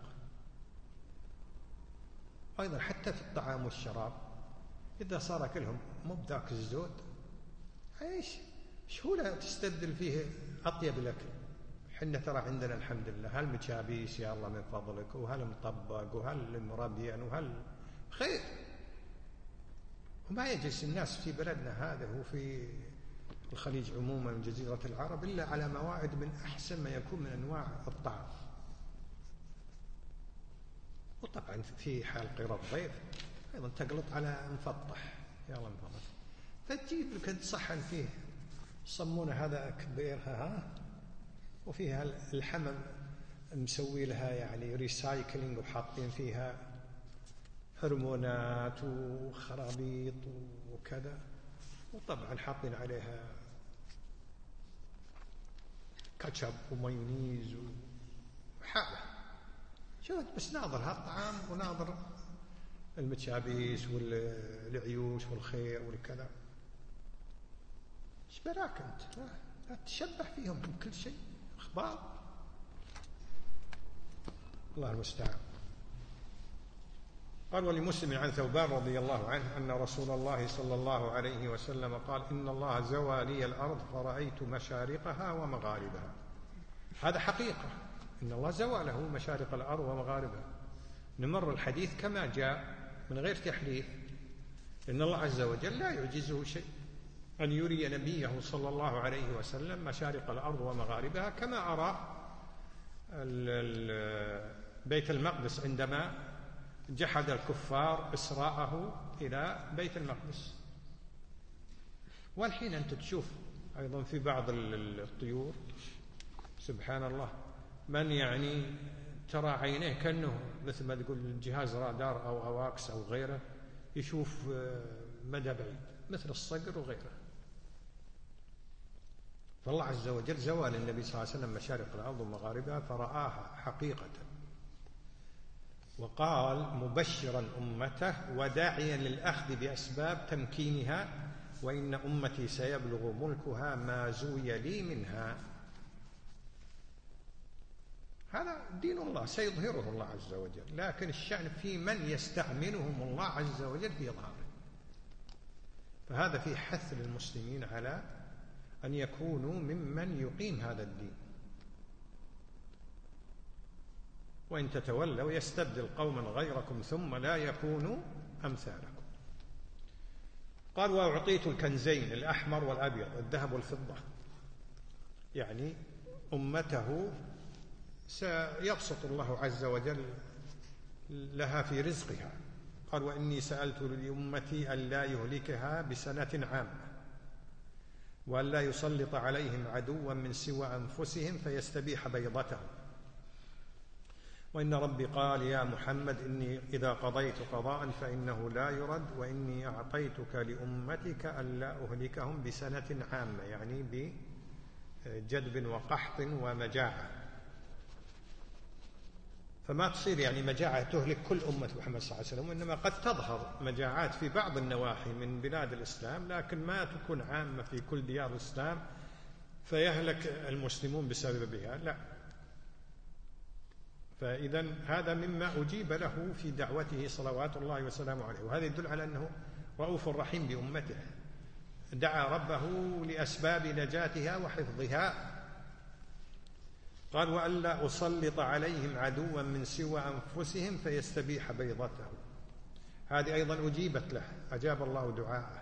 أيضا حتى في الطعام والشراب إذا صار كلهم مو بذاك الزود، ايش شهولة تستبدل فيه أطيب الأكل. حنا ترى عندنا الحمد لله هالمشابيس يا الله من فضلك، وهالمطبق وهالمربيان خير، وما يجلس الناس في بلدنا هذا وفي الخليج عموما من جزيرة العرب إلا على موائد من أحسن ما يكون من أنواع الطعام. وطبعا في حال قرى الضيف أيضا تقلط على مفطح يا الله مفضل، فتجيب لك صحن فيه صمونة هذا كبيرها وفيها الحمم مسوي لها يعني ريسايكلينج وحاطين فيها هرمونات وخرابيط وكذا، وطبعا حاطين عليها كاتشب ومايونيز وحالة. شوف بس ناظر هالطعام وناظر المتشابيس والعيوش والخير والكذا، ايش براك انت؟ لا تشبه فيهم من كل شيء اخبار. الله المستعان. قال ولمسلم عن ثوبان رضي الله عنه أن رسول الله صلى الله عليه وسلم قال إن الله زوى لي الأرض فرأيت مشارقها ومغاربها. هذا حقيقة، إن الله زوى له مشارق الأرض ومغاربها. نمر الحديث كما جاء من غير تحريف، إن الله عز وجل لا يعجزه شيء أن يري نبيه صلى الله عليه وسلم مشارق الأرض ومغاربها، كما أرى بيت المقدس عندما جحد الكفار إسراءه إلى بيت المقدس. والحين أنت تشوف أيضا في بعض الطيور سبحان الله من يعني ترى عينيه كأنه مثل ما تقول جهاز رادار أو أواكس أو غيره، يشوف مدى بعيد مثل الصقر وغيره. فالله عز وجل زوى للنبي صلى الله عليه وسلم مشارق الأرض ومغاربها فرآها حقيقة، وقال مبشرا أمته وداعيا للأخذ بأسباب تمكينها، وإن أمتي سيبلغ ملكها ما زوي لي منها. هذا دين الله سيظهره الله عز وجل، لكن الشأن في من يستعملهم الله عز وجل في إظهاره. فهذا في حث للمسلمين على أن يكونوا ممن يقيم هذا الدين، وإن تتولوا يستبدل قوما غيركم ثم لا يكونوا أمثالكم. قال وأعطيت الكنزين الأحمر والأبيض الذهب والفضة، يعني أمته سيبسط الله عز وجل لها في رزقها. قال وإني سألت لأمتي ألا يهلكها بسنة عامة، وأن لا يسلط عليهم عدوا من سوى أنفسهم فيستبيح بيضتهم. وإن ربي قال يا محمد إني إذا قضيت قضاء فإنه لا يرد، وإني أعطيتك لأمتك ألا أهلكهم بسنة عامة، يعني بجدب وقحط ومجاعة. فما تصير يعني مجاعة تهلك كل أمة محمد صلى الله عليه وسلم، وإنما قد تظهر مجاعات في بعض النواحي من بلاد الإسلام، لكن ما تكون عامة في كل ديار الإسلام فيهلك المسلمون بسببها، لا. فإذا هذا مما أجيب له في دعوته صلوات الله وسلامه عليه، وهذا يدل على أنه رؤوف رحيم بأمته، دعا ربه لأسباب نجاتها وحفظها. قال وألا أسلط عليهم عدوا من سوى أنفسهم فيستبيح بيضته. هذه أيضا أجيبت له، أجاب الله دعاءه.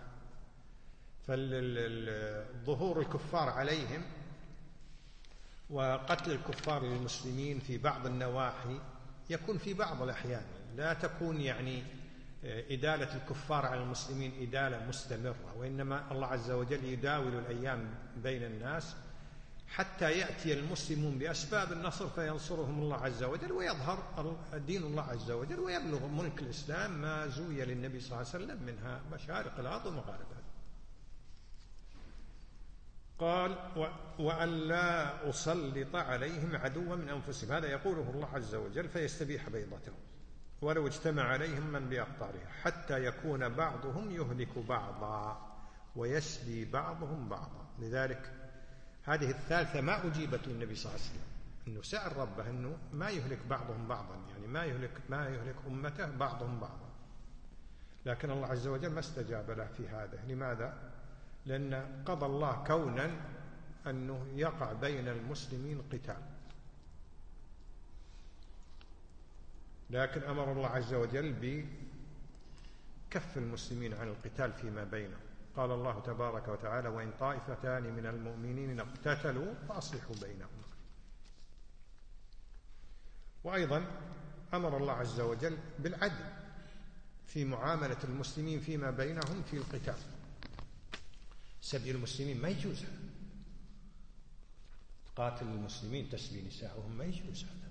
فالظهور الكفار عليهم وقتل الكفار للمسلمين في بعض النواحي يكون في بعض الأحيان، لا تكون يعني إدالة الكفار على المسلمين إدالة مستمرة، وإنما الله عز وجل يداول الأيام بين الناس حتى يأتي المسلمون بأسباب النصر فينصرهم الله عز وجل، ويظهر دين الله عز وجل، ويبلغ ملك الإسلام ما زوي للنبي صلى الله عليه وسلم منها مشارق الأرض ومغاربها. قال وأن لا أسلط عليهم عدوا من أنفسهم، هذا يقوله الله عز وجل، فيستبيح بيضتهم ولو اجتمع عليهم من بأقطارها حتى يكون بعضهم يهلك بعضا ويسبي بعضهم بعضا. لذلك هذه الثالثة ما أجيبت للنبي صلى الله عليه وسلم، أنه سأل ربه أنه ما يهلك بعضهم بعضا، يعني ما يهلك أمته بعضهم بعضا، لكن الله عز وجل ما استجاب له في هذا. لماذا؟ لأن قضى الله كونا أنه يقع بين المسلمين قتال، لكن أمر الله عز وجل بكف المسلمين عن القتال فيما بينهم. قال الله تبارك وتعالى وإن طائفتان من المؤمنين اقتتلوا فأصلحوا بينهما. وأيضا أمر الله عز وجل بالعدل في معاملة المسلمين فيما بينهم في القتال. سبي المسلمين ما يجوز، قاتل المسلمين تسبي نساءهم ما يجوز هذا.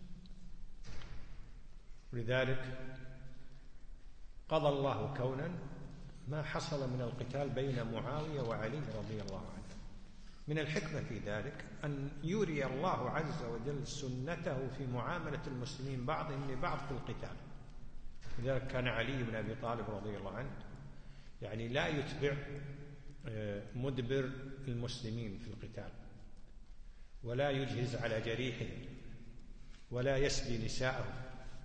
ولذلك قضى الله كونا ما حصل من القتال بين معاوية وعلي رضي الله عنه، من الحكمة في ذلك أن يري الله عز وجل سنته في معاملة المسلمين بعضهم لبعض في القتال. لذلك كان علي بن أبي طالب رضي الله عنه يعني لا يتبع مدبر المسلمين في القتال، ولا يجهز على جريحهم، ولا يسبي نساءهم.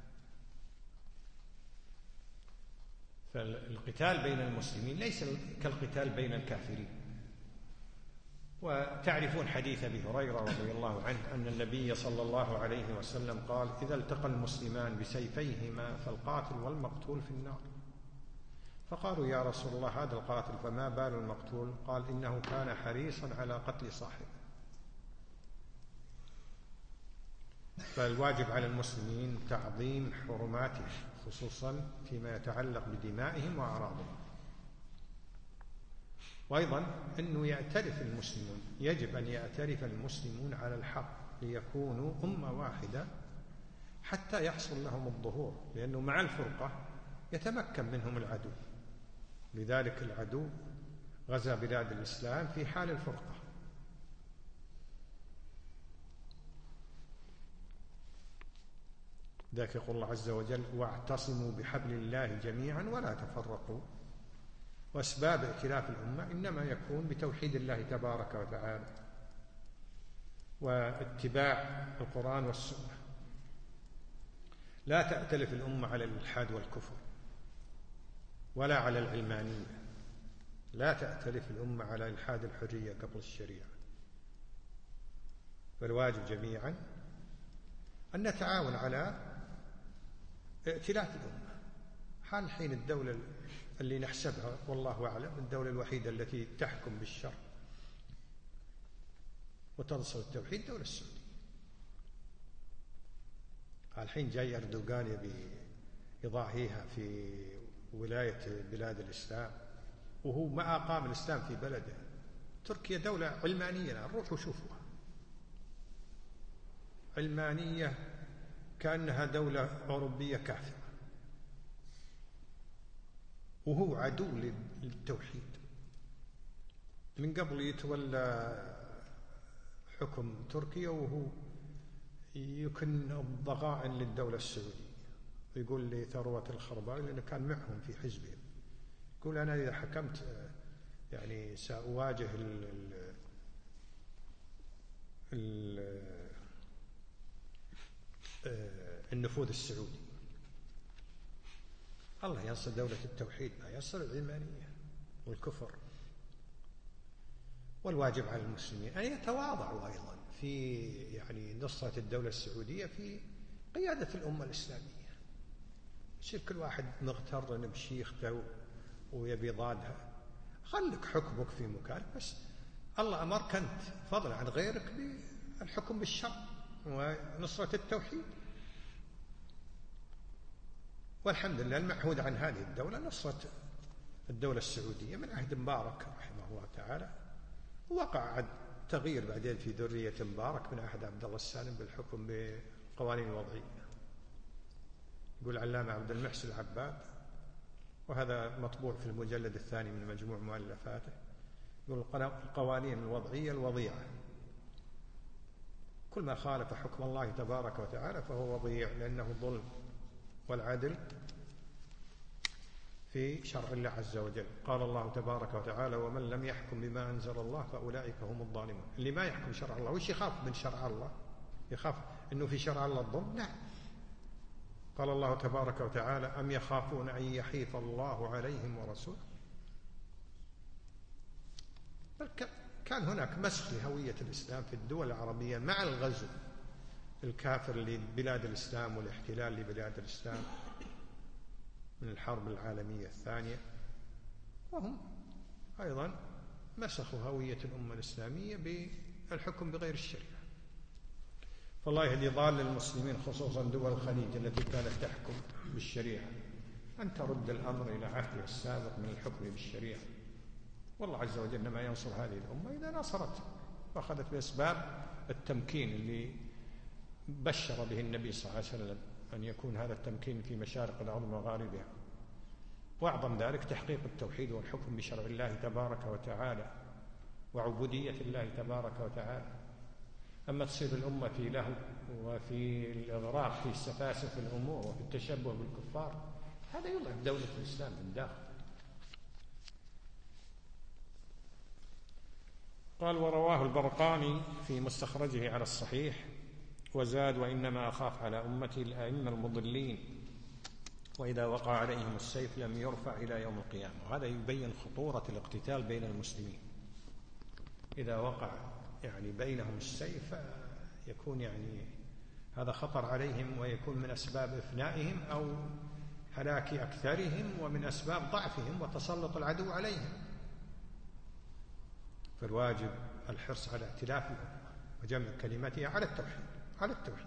فالقتال بين المسلمين ليس كالقتال بين الكافرين. وتعرفون حديث أبي هريرة رضي الله عنه أن النبي صلى الله عليه وسلم قال: إذا التقى المسلمان بسيفيهما فالقاتل والمقتول في النار. فقالوا: يا رسول الله، هذا القاتل فما بال المقتول؟ قال: إنه كان حريصا على قتل صاحبه. فالواجب على المسلمين تعظيم حرماتهم، خصوصا فيما يتعلق بدمائهم وأعراضهم. وأيضا أنه يعترف المسلمون، يجب أن يعترف المسلمون على الحق ليكونوا أمة واحدة حتى يحصل لهم الظهور، لأنه مع الفرقة يتمكن منهم العدو. لذلك العدو غزا بلاد الإسلام في حال الفرقة. ذاك يقول الله عز وجل: واعتصموا بحبل الله جميعا ولا تفرقوا. وأسباب ائتلاف الأمة إنما يكون بتوحيد الله تبارك وتعالى واتباع القرآن والسنة. لا تأتلف الأمة على الإلحاد والكفر ولا على العلمانية. لا تأتلف الأمة على إلحاد الحرية قبل الشريعة. فالواجب جميعا أن نتعاون على ائتلاف الأمة. حال الحين الدولة اللي نحسبها والله أعلم الدولة الوحيدة التي تحكم بالشر وتنصر التوحيد الدولة السعودية. الحين جاي أردوغان يبي يضاهيها في ولاية بلاد الإسلام، وهو ما أقام الإسلام في بلده. تركيا دولة علمانية، نروح وشوفوها، علمانية كأنها دولة أوروبية كافرة، وهو عدو للتوحيد. من قبل يتولى حكم تركيا وهو يكن الضغائن للدولة السعودية، ويقول لي ثروة الخرباوي لأنه كان معهم في حزبهم، يقول: أنا إذا حكمت يعني سأواجه النفوذ السعودي. الله ينصر دولة التوحيد، ما ينصر العلمانية والكفر. والواجب على المسلمين أن يتواضعوا أيضا في يعني نصرة الدولة السعودية في قيادة الأمة الإسلامية. يصير كل واحد مغتر بشيخته ويبي ضادها. خلك حكمك في مكان، بس الله أمرك أنت فضلا عن غيرك بالحكم بالشرع ونصرة التوحيد. والحمد لله المعهود عن هذه الدولة نصرة الدولة السعودية من عهد مبارك رحمه الله تعالى. وقع تغيير بعدين في ذرية مبارك من عهد عبد الله السالم بالحكم بالقوانين الوضعية. يقول العلامة عبد المحسن العباد، وهذا مطبوع في المجلد الثاني من مجموع مؤلفاته، يقول: القوانين الوضعية الوضيعة، كل ما خالف حكم الله تبارك وتعالى فهو وضيع، لأنه ظلم. والعدل في شرع الله عز وجل. قال الله تبارك وتعالى: ومن لم يحكم بما أنزل الله فأولئك هم الظالمون. اللي ما يحكم شرع الله وش يخاف من شرع الله؟ يخاف أنه في شرع الله الظلم؟ نعم. قال الله تبارك وتعالى: أم يخافون أن يحيف الله عليهم ورسوله. بل كان هناك مسخ لهوية الإسلام في الدول العربية مع الغزو الكافر لبلاد الإسلام والاحتلال لبلاد الإسلام من الحرب العالمية الثانية، وهم أيضا مسخوا هوية الأمة الإسلامية بالحكم بغير الشريعة. فالله يهدي ضال المسلمين خصوصا دول الخليج التي كانت تحكم بالشريعة أن ترد الأمر إلى عهده السابق من الحكم بالشريعة. والله عز وجل ما ينصر هذه الأمة إذا نصرت وأخذت بأسباب التمكين اللي بشر به النبي صلى الله عليه وسلم، أن يكون هذا التمكين في مشارق الأرض ومغاربها. وأعظم ذلك تحقيق التوحيد والحكم بشرع الله تبارك وتعالى وعبودية الله تبارك وتعالى. أما تصير الأمة في لهو وفي الإغراق في سفاسف الأمور وفي التشبه بالكفار، هذا يضعف دولة الإسلام من داخل. قال: ورواه البرقاني في مستخرجه على الصحيح وزاد: وإنما أخاف على أمتي الأئمة المضلين، وإذا وقع عليهم السيف لم يرفع إلى يوم القيامة. وهذا يبين خطورة الاقتتال بين المسلمين. إذا وقع بينهم السيف يكون هذا خطر عليهم، ويكون من أسباب إفنائهم أو هلاك أكثرهم، ومن أسباب ضعفهم وتسلط العدو عليهم. فالواجب الحرص على ائتلاف الأمة وجمع كلمتها على التوحيد.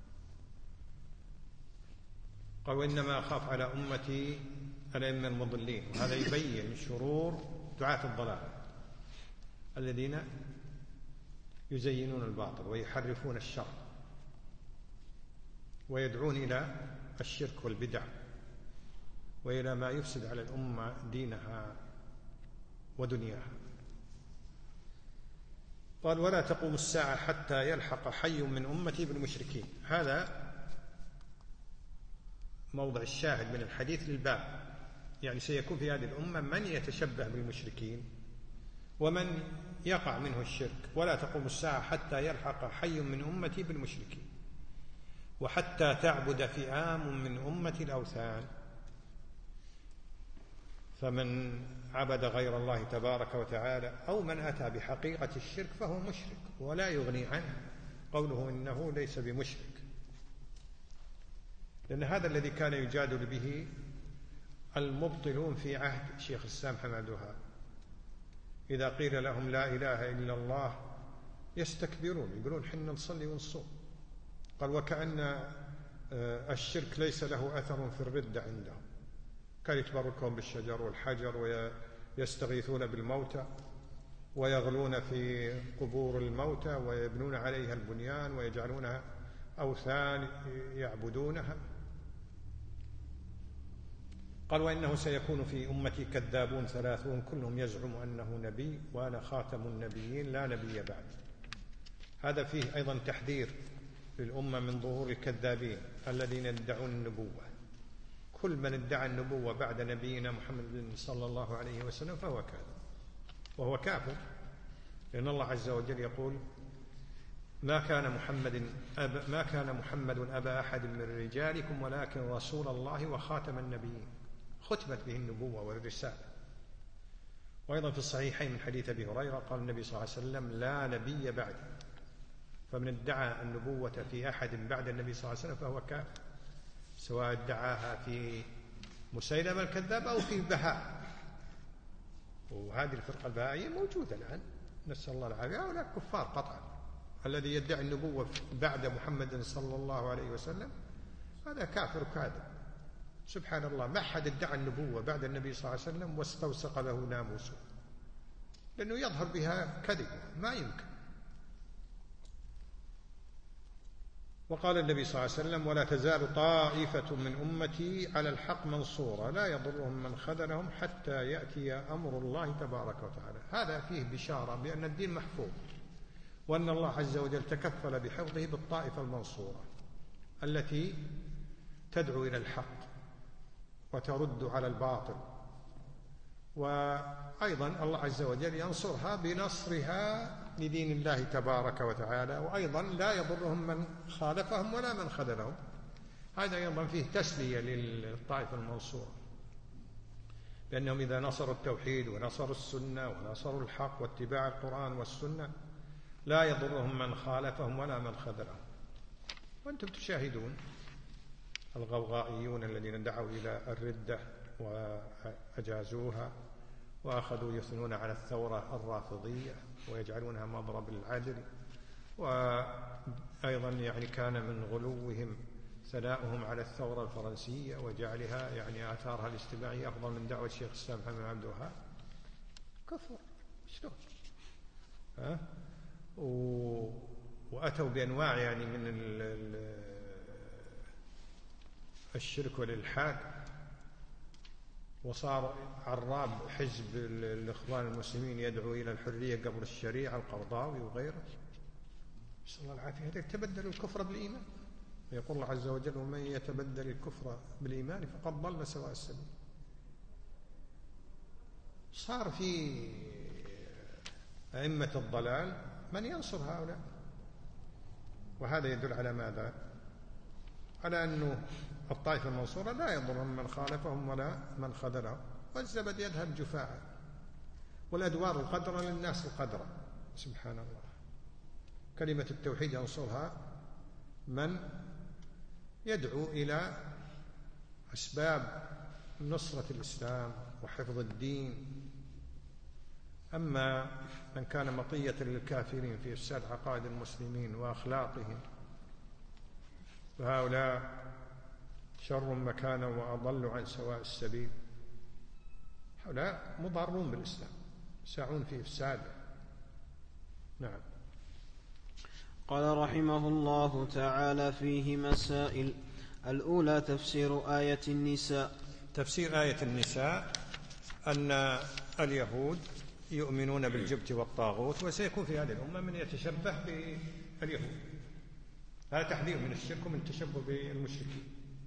قال: وإنما أخاف على أمتي الأئمة المضلين. وهذا يبين شرور دعاة الضلال الذين يزينون الباطل ويحرفون الشر ويدعون إلى الشرك والبدع وإلى ما يفسد على الأمة دينها ودنياها. قال: ولا تقوم الساعة حتى يلحق حي من أمتي بالمشركين. هذا موضع الشاهد من الحديث للباب. سيكون في هذه الأمة من يتشبه بالمشركين ومن يقع منه الشرك. ولا تقوم الساعة حتى يلحق حي من أمتي بالمشركين، وحتى تعبد فئام من أمتي الأوثان. فمن عبد غير الله تبارك وتعالى أو من أتى بحقيقة الشرك فهو مشرك، ولا يغني عنه قوله إنه ليس بمشرك، لأن هذا الذي كان يجادل به المبطلون في عهد شيخ الإسلام محمد عبد الوهاب. إذا قيل لهم لا إله إلا الله يستكبرون، يقولون حنا نصلي ونصوم. قال: وكأن الشرك ليس له أثر في الردة عندهم. كان يتبركون بالشجر والحجر ويستغيثون بالموتى ويغلون في قبور الموتى ويبنون عليها البنيان ويجعلونها أوثان يعبدونها. قال: وإنه سيكون في أمتي كذابون 30 كلهم يزعم أنه نبي وأنا خاتم النبيين لا نبي بعد. هذا فيه أيضا تحذير للأمة من ظهور الكذابين الذين يدعون النبوة. كل من ادعى النبوة بعد نبينا محمد صلى الله عليه وسلم فهو كاذب وهو كافر، لأن الله عز وجل يقول: ما كان محمد أبا أحد من رجالكم ولكن رسول الله وخاتم النبيين. ختمت به النبوة والرسالة. وأيضا في الصحيحين من حديث أبي هريرة قال النبي صلى الله عليه وسلم: لا نبي بعد. فمن ادعى النبوة في أحد بعد النبي صلى الله عليه وسلم فهو كافر، سواء ادعاها في مسيلمة الكذاب أو في بهاء. وهذه الفرقة البهائية موجودة الآن، نسأل الله العافية. هؤلاء كفار قطعا. الذي يدعي النبوة بعد محمد صلى الله عليه وسلم هذا كافر كاذب. سبحان الله، ما أحد ادعى النبوة بعد النبي صلى الله عليه وسلم واستوثق له ناموسه، لأنه يظهر بها كذب، ما يمكن. وقال النبي صلى الله عليه وسلم: ولا تزال طائفة من أمتي على الحق منصورة لا يضرهم من خذلهم حتى يأتي أمر الله تبارك وتعالى. هذا فيه بشارة بأن الدين محفوظ، وأن الله عز وجل تكفل بحفظه بالطائفة المنصورة التي تدعو إلى الحق وترد على الباطل. وأيضا الله عز وجل ينصرها بنصرها لدين الله تبارك وتعالى، وأيضا لا يضرهم من خالفهم ولا من خذلهم. هذا أيضا فيه تسلية للطائفة المنصورة، لأنهم إذا نصروا التوحيد ونصروا السنة ونصروا الحق واتباع القرآن والسنة لا يضرهم من خالفهم ولا من خذلهم. وأنتم تشاهدون الغوغائيون الذين دعوا إلى الردة وأجازوها وأخذوا يثنون على الثورة الرافضية ويجعلونها مضرب للعدل. وأيضا كان من غلوهم ثناؤهم على الثورة الفرنسية وجعلها آثارها الاجتماعية أفضل من دعوة الشيخ الإسلام محمد عبد الوهاب. كفر شلون؟ وأتوا بأنواع من الشرك والإلحاد وصار عراب حزب الإخوان المسلمين يدعو إلى الحرية قبل الشريعة، القرضاوي وغيره، نسأل الله العافية. هذا يتبدل الكفر بالإيمان. يقول الله عز وجل: ومن يتبدل الكفر بالإيمان فقد ضل سواء السبيل. صار في أئمة الضلال من ينصر هؤلاء، وهذا يدل على ماذا؟ على أنه الطائفة المنصورة لا يضرهم من خالفهم ولا من خذلهم، والزبد يذهب جفاء، والأدوار القدرة للناس القدرة. سبحان الله. كلمة التوحيد ينصرها من يدعو إلى أسباب نصرة الإسلام وحفظ الدين. أما من كان مطية للكافرين في إفساد عقائد المسلمين وأخلاقهم فهؤلاء شر مكانا وأضل عن سواء السبيل. هؤلاء مضارون بالإسلام، يسعون في إفساده. نعم. قال رحمه الله تعالى: فيه مسائل. الأولى تفسير آية النساء. تفسير آية النساء أن اليهود يؤمنون بالجبت والطاغوت، وسيكون في هذه الأمة من يتشبه باليهود. هذا تحذير من الشرك ومن التشبه بالمشركين.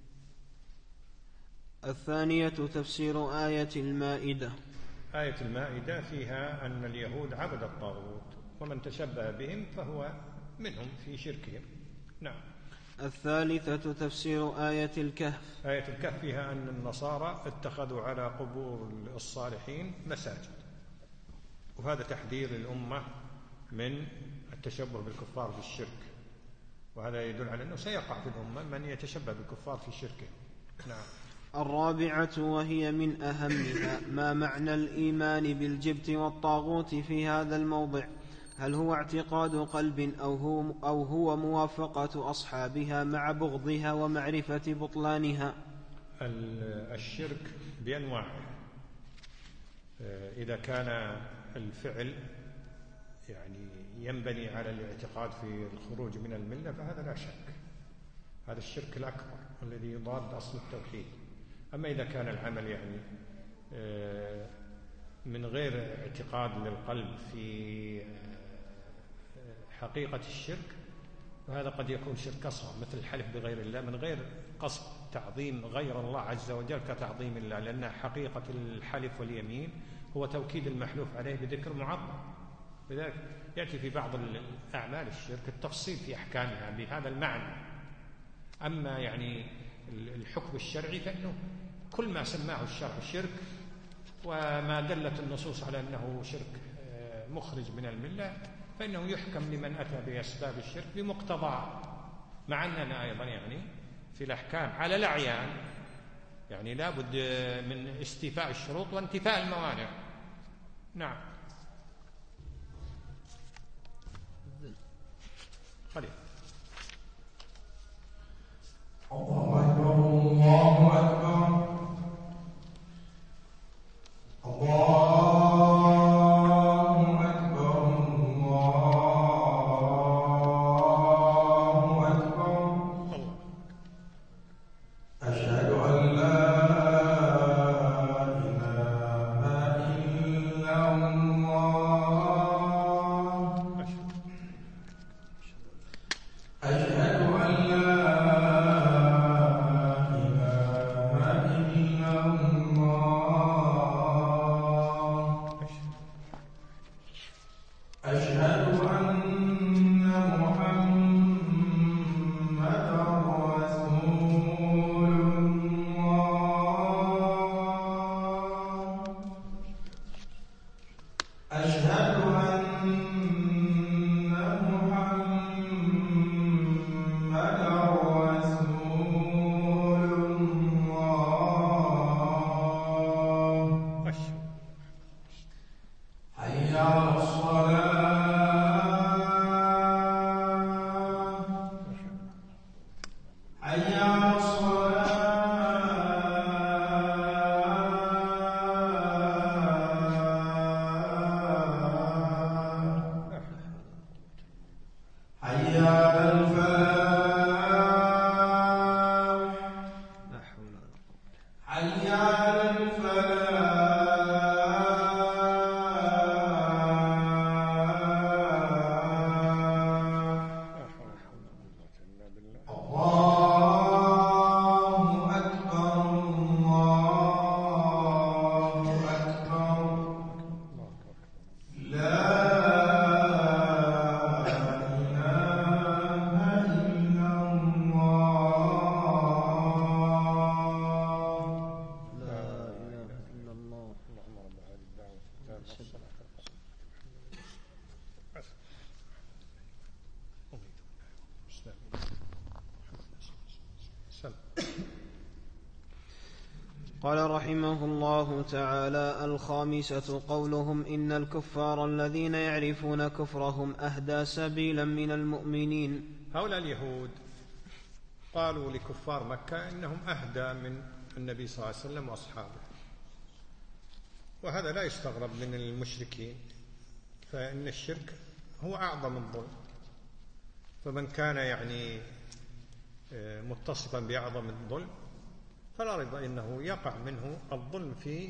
الثانية تفسير آية المائدة. آية المائدة فيها أن اليهود عبد الطاغوت، ومن تشبه بهم فهو منهم في شركهم. نعم. الثالثة تفسير آية الكهف. آية الكهف فيها أن النصارى اتخذوا على قبور الصالحين مساجد، وهذا تحذير للأمة من التشبه بالكفار في الشرك، وهذا يدل على أنه سيقع في الأمة من يتشبه بالكفار في شركه. نعم. الرابعة وهي من أهمها: ما معنى الإيمان بالجبت والطاغوت في هذا الموضع؟ هل هو اعتقاد قلب أو هو موافقة أصحابها مع بغضها ومعرفة بطلانها؟ الشرك بأنواعه. إذا كان الفعل يعني ينبني على الاعتقاد في الخروج من الملة فهذا لا شك، هذا الشرك الأكبر الذي يضاد أصل التوحيد. أما إذا كان العمل يعني من غير اعتقاد للقلب في حقيقة الشرك فهذا قد يكون شرك أصغر، مثل الحلف بغير الله من غير قصد تعظيم غير الله عز وجل كتعظيم الله، لأن حقيقة الحلف واليمين هو توكيد المحلوف عليه بذكر معظم. لذلك يأتي في بعض الأعمال الشرك التفصيل في أحكامها بهذا المعنى. أما يعني الحكم الشرعي فإنه كل ما سماه الشرع شرك وما دلت النصوص على أنه شرك مخرج من الملة فإنه يحكم لمن أتى بأسباب الشرك بمقتضاه، مع أننا أيضا يعني في الأحكام على الأعيان يعني لا بد من استيفاء الشروط وانتفاء الموانع. نعم. خليل. الله أكبر الله أكبر الله أكبر الله أكبر. أشهد أن لا إله إلا الله. أشهد أن لا قال رحمه الله تعالى: الخامسة قولهم إن الكفار الذين يعرفون كفرهم أهدى سبيلا من المؤمنين. هؤلاء اليهود قالوا لكفار مكة إنهم أهدى من النبي صلى الله عليه وسلم وأصحابه، وهذا لا يستغرب من المشركين، فإن الشرك هو أعظم الظلم، فمن كان يعني متصفا بأعظم الظلم فلا ريب أنه يقع منه الظلم في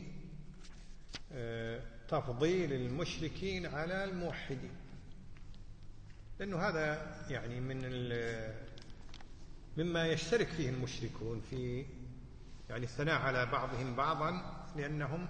تفضيل المشركين على الموحدين، لأنه هذا يعني مما يشترك فيه المشركون في يعني الثناء على بعضهم بعضا، لأنهم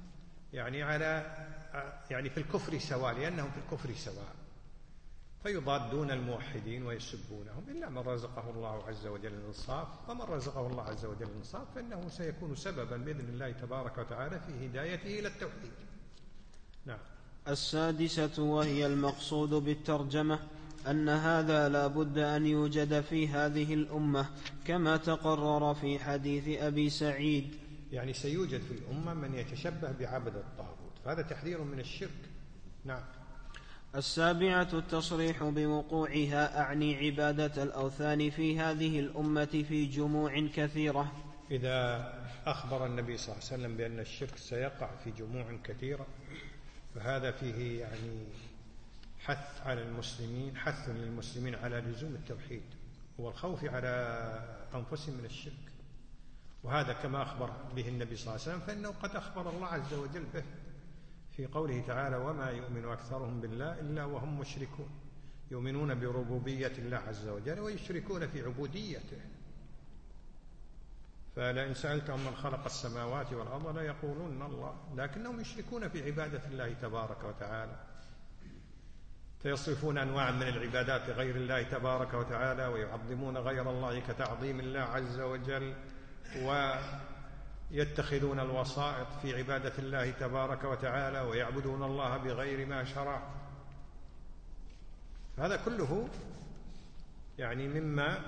يعني في الكفر سواء، لأنهم في الكفر سواء، فيضادون الموحدين ويسبونهم، إلا من رزقه الله عز وجل الإنصاف، ومن رزقه الله عز وجل الإنصاف فإنه سيكون سببا بإذن الله تبارك وتعالى في هدايته إلى التوحيد. نعم. السادسة وهي المقصود بالترجمة أن هذا لا بد أن يوجد في هذه الأمة كما تقرر في حديث أبي سعيد، يعني سيوجد في الأمة من يتشبه بعبد الطاغوت، فهذا تحذير من الشرك. نعم. السابعة التصريح بوقوعها، أعني عبادة الأوثان في هذه الأمة في جموع كثيرة. إذا أخبر النبي صلى الله عليه وسلم بأن الشرك سيقع في جموع كثيرة فهذا فيه يعني حث على المسلمين، حث للمسلمين على لزوم التوحيد والخوف على أنفسهم من الشرك، وهذا كما أخبر به النبي صلى الله عليه وسلم، فإنه قد أخبر الله عز وجل به في قوله تعالى: وما يؤمن أكثرهم بالله إلا وهم مشركون، يؤمنون بربوبية الله عز وجل ويشركون في عبوديته. فلئن سألتهم من خلق السماوات والأرض ليقولون الله، لكنهم يشركون في عبادة الله تبارك وتعالى، فيصرفون أنواع من العبادات لغير الله تبارك وتعالى، ويعظمون غير الله كتعظيم الله عز وجل، ويتخذون الوسائط في عبادة الله تبارك وتعالى، ويعبدون الله بغير ما شرع. هذا كله يعني مما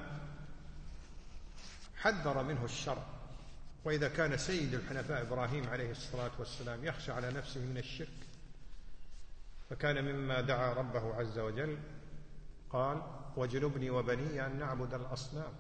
حذر منه الشرع. وإذا كان سيد الحنفاء إبراهيم عليه الصلاة والسلام يخشى على نفسه من الشرك، فكان مما دعا ربه عز وجل قال: واجنبني وبني أن نعبد الأصنام.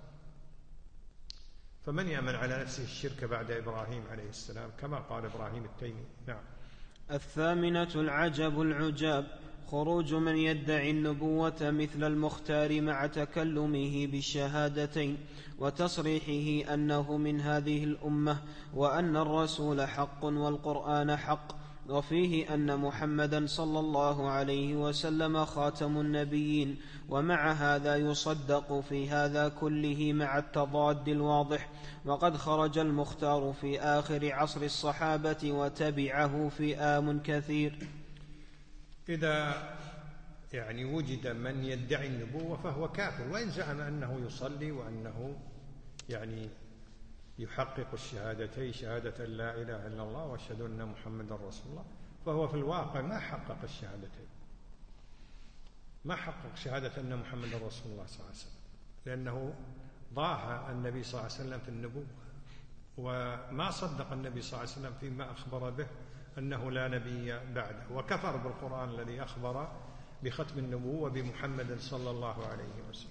فمن يأمن على نفسه الشرك بعد إبراهيم عليه السلام، كما قال إبراهيم التيمي. نعم. الثامنة العجب العجاب، خروج من يدعي النبوة مثل المختار مع تكلمه بالشهادتين وتصريحه أنه من هذه الأمة، وأن الرسول حق والقرآن حق، وفيه أن محمدا صلى الله عليه وسلم خاتم النبيين، ومع هذا يصدق في هذا كله مع التضاد الواضح. وقد خرج المختار في آخر عصر الصحابة وتبعه فئام كثير. إذا يعني وجد من يدعي النبوة فهو كافر، وإن زعم أنه يصلي وأنه يعني يحقق الشهادتين، شهادة لا إله إلا الله وأشهد أن محمدا رسول الله، فهو في الواقع ما حقق الشهادتين، ما حقق شهادة أن محمدا رسول الله صلى الله عليه وسلم، لأنه ضاع النبي صلى الله عليه وسلم في النبوة، وما صدق النبي صلى الله عليه وسلم فيما أخبر به أنه لا نبي بعده، وكفر بالقرآن الذي أخبر بختم النبوة بمحمد صلى الله عليه وسلم.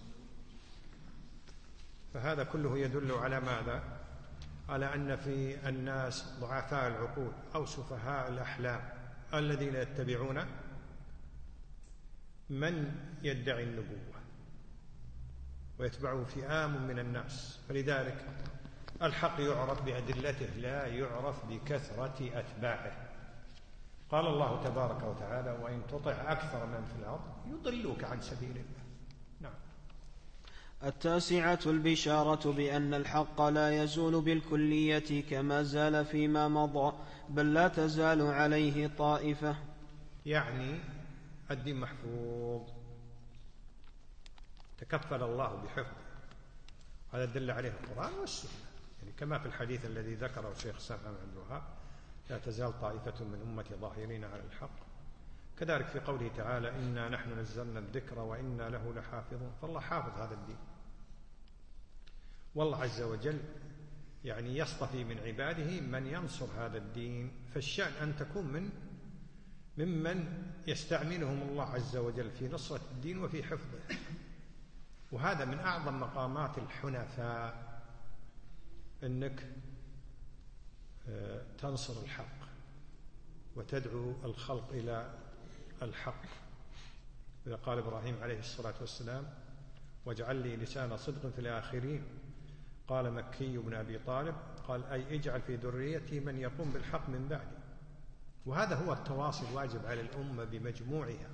فهذا كله يدل على ماذا؟ على أن في الناس ضعفاء العقول أو سفهاء الأحلام الذين يتبعون من يدعي النبوة ويتبعه فئام من الناس. فلذلك الحق يعرف بأدلته لا يعرف بكثرة أتباعه. قال الله تبارك وتعالى: وإن تطع أكثر من في الأرض يضلوك عن سبيل الله. نعم. التاسعة البشارة بأن الحق لا يزول بالكلية كما زال فيما مضى، بل لا تزال عليه طائفة. يعني الدين محفوظ، تكفل الله بحفظه، هذا دل عليه القرآن والسنة، يعني كما في الحديث الذي ذكره الشيخ سامع عبد الوهاب: لا تزال طائفة من أمتي ظاهرين على الحق. كذلك في قوله تعالى: إنا نحن نزلنا الذكر وإنا له لحافظون. فالله حافظ هذا الدين، والله عز وجل يعني يصطفي من عباده من ينصر هذا الدين، فالشأن أن تكون ممن يستعملهم الله عز وجل في نصرة الدين وفي حفظه. وهذا من أعظم مقامات الحنفاء، أنك تنصر الحق وتدعو الخلق إلى الحق. إذا قال إبراهيم عليه الصلاة والسلام: واجعل لي لسان صدق في الآخرين، قال مكي بن أبي طالب قال: أي اجعل في ذريتي من يقوم بالحق من بعدي. وهذا هو التواصي الواجب على الأمة بمجموعها.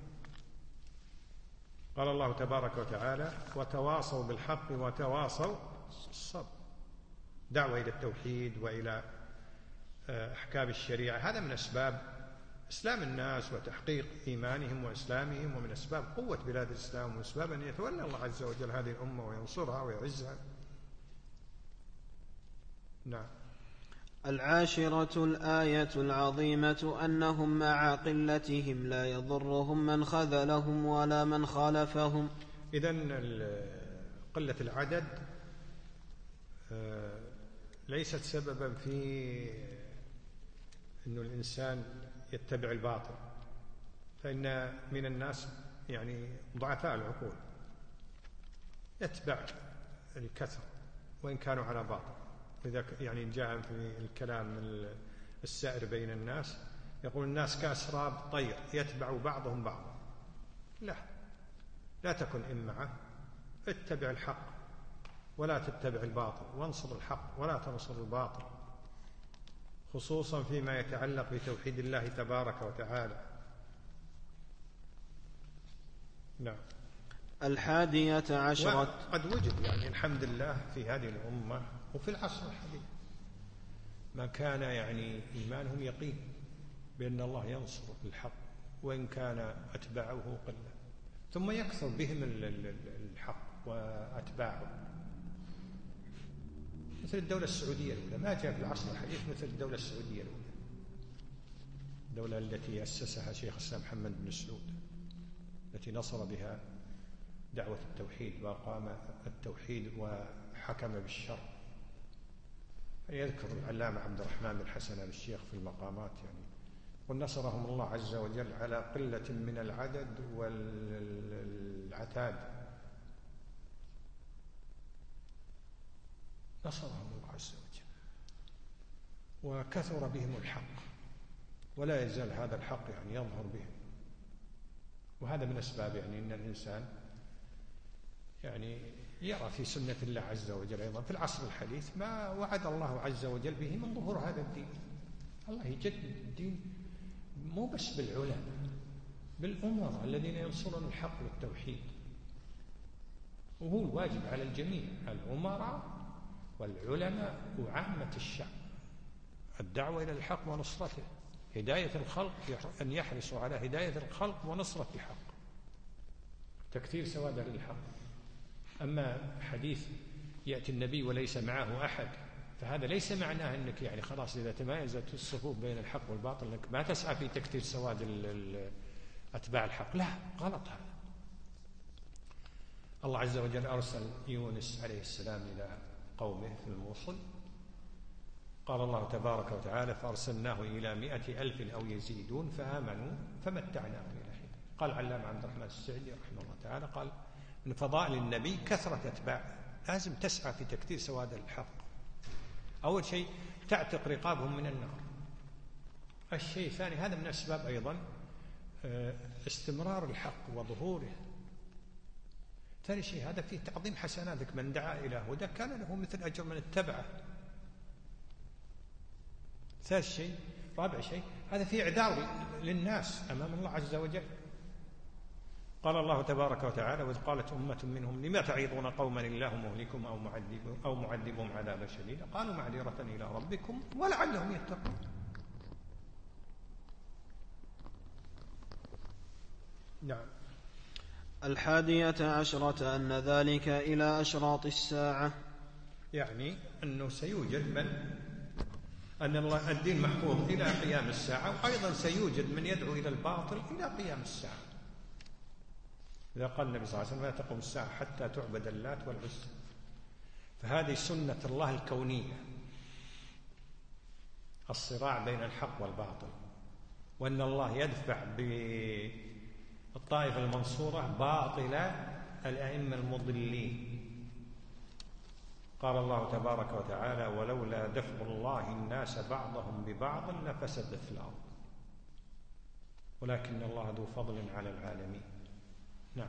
قال الله تبارك وتعالى: وتواصوا بالحق وتواصوا الصبر. دعوة إلى التوحيد وإلى أحكام الشريعة، هذا من أسباب إسلام الناس وتحقيق إيمانهم وإسلامهم، ومن أسباب قوة بلاد الإسلام، ومن أسباب أن يتولى الله عز وجل هذه الأمة وينصرها ويعزها. نعم. 10 الآية العظيمة أنهم مع قلتهم لا يضرهم من خذلهم ولا من خالفهم. إذن قلة العدد ليست سببا في أن الإنسان يتبع الباطل، فإن من الناس يعني ضعفاء العقول يتبع الكثرة وإن كانوا على باطل. إذا يعني جاء في الكلام السائر بين الناس يقول: الناس كأسراب طير يتبع بعضهم بعضا. لا تكن إمعة، اتبع الحق ولا تتبع الباطل، وانصر الحق ولا تنصر الباطل، خصوصا فيما يتعلق بتوحيد الله تبارك وتعالى. نعم. 11 قد وجد يعني الحمد لله في هذه الأمة وفي العصر الحديث ما كان يعني إيمانهم يقين بأن الله ينصر الحق وإن كان أتباعه قلة، ثم يكثر بهم الحق وأتباعه، مثل الدولة السعودية الأولى. ما جاء في العصر الحديث مثل الدولة السعودية الأولى، الدولة التي أسسها شيخ الإسلام محمد بن سعود، التي نصر بها دعوة التوحيد وأقام التوحيد وحكم بالشر. يذكر العلامة عبد الرحمن بن حسن آل الشيخ في المقامات يعني ونصرهم الله عز وجل على قلة من العدد والعتاد، نصرهم الله عز وجل وكثر بهم الحق، ولا يزال هذا الحق يعني يظهر بهم. وهذا من أسباب يعني أن الإنسان يعني يرى في سنة الله عز وجل أيضا في العصر الحديث ما وعد الله عز وجل به من ظهور هذا الدين. الله يجدد الدين مو بس بالعلماء، بالأمراء الذين ينصرون الحق والتوحيد. وهو الواجب على الجميع، الأمراء والعلماء وعامة الشعب، الدعوة إلى الحق ونصرته، هداية الخلق، أن يحرصوا على هداية الخلق ونصرة الحق، تكثير سواد للحق. أما حديث يأتي النبي وليس معه أحد، فهذا ليس معناه أنك يعني خلاص إذا تمايزت الصفوف بين الحق والباطل أنك ما تسعى في تكثير سواد أتباع الحق، لا، غلط هذا. الله عز وجل أرسل يونس عليه السلام إلى قومه في الموصل، قال الله تبارك وتعالى: فأرسلناه إلى 100,000 أو يزيدون فآمنوا فمتعناهم إلى حين. قال علامة عبد الرحمن السعدي رحمه الله تعالى قال: من فضائل النبي كثرة أتباعه، لازم تسعى في تكثير سواد الحق. أول شيء تعتق رقابهم من النار. الشيء الثاني، هذا من أسباب أيضا استمرار الحق وظهوره. ثاني شيء، هذا فيه تعظيم حسناتك، من دعا إلى هدى كان له مثل أجر من اتبعه. ثالث شيء، رابع شيء، هذا فيه إعذار للناس أمام الله عز وجل. قال الله تبارك وتعالى: وإذ قالت أمة منهم لما تعظون قوما الله مهلكهم أو معذبهم عذابا شديدا قالوا معذرة إلى ربكم ولعلهم يتقون. نعم. 11 أن ذلك إلى أشراط الساعة، يعني أنه سيوجد أن الله الدين محفوظ إلى قيام الساعة، وأيضا سيوجد من يدعو إلى الباطل إلى قيام الساعة. إذا قال النبي صلى الله عليه وسلم: لا تقوم الساعة حتى تعبد اللات والعزى. فهذه سنة الله الكونية، الصراع بين الحق والباطل، وأن الله يدفع بالطائفة المنصورة باطل الأئمة المضلين. قال الله تبارك وتعالى: ولولا دفع الله الناس بعضهم ببعض لفسدت الأرض ولكن الله ذو فضل على العالمين. نعم.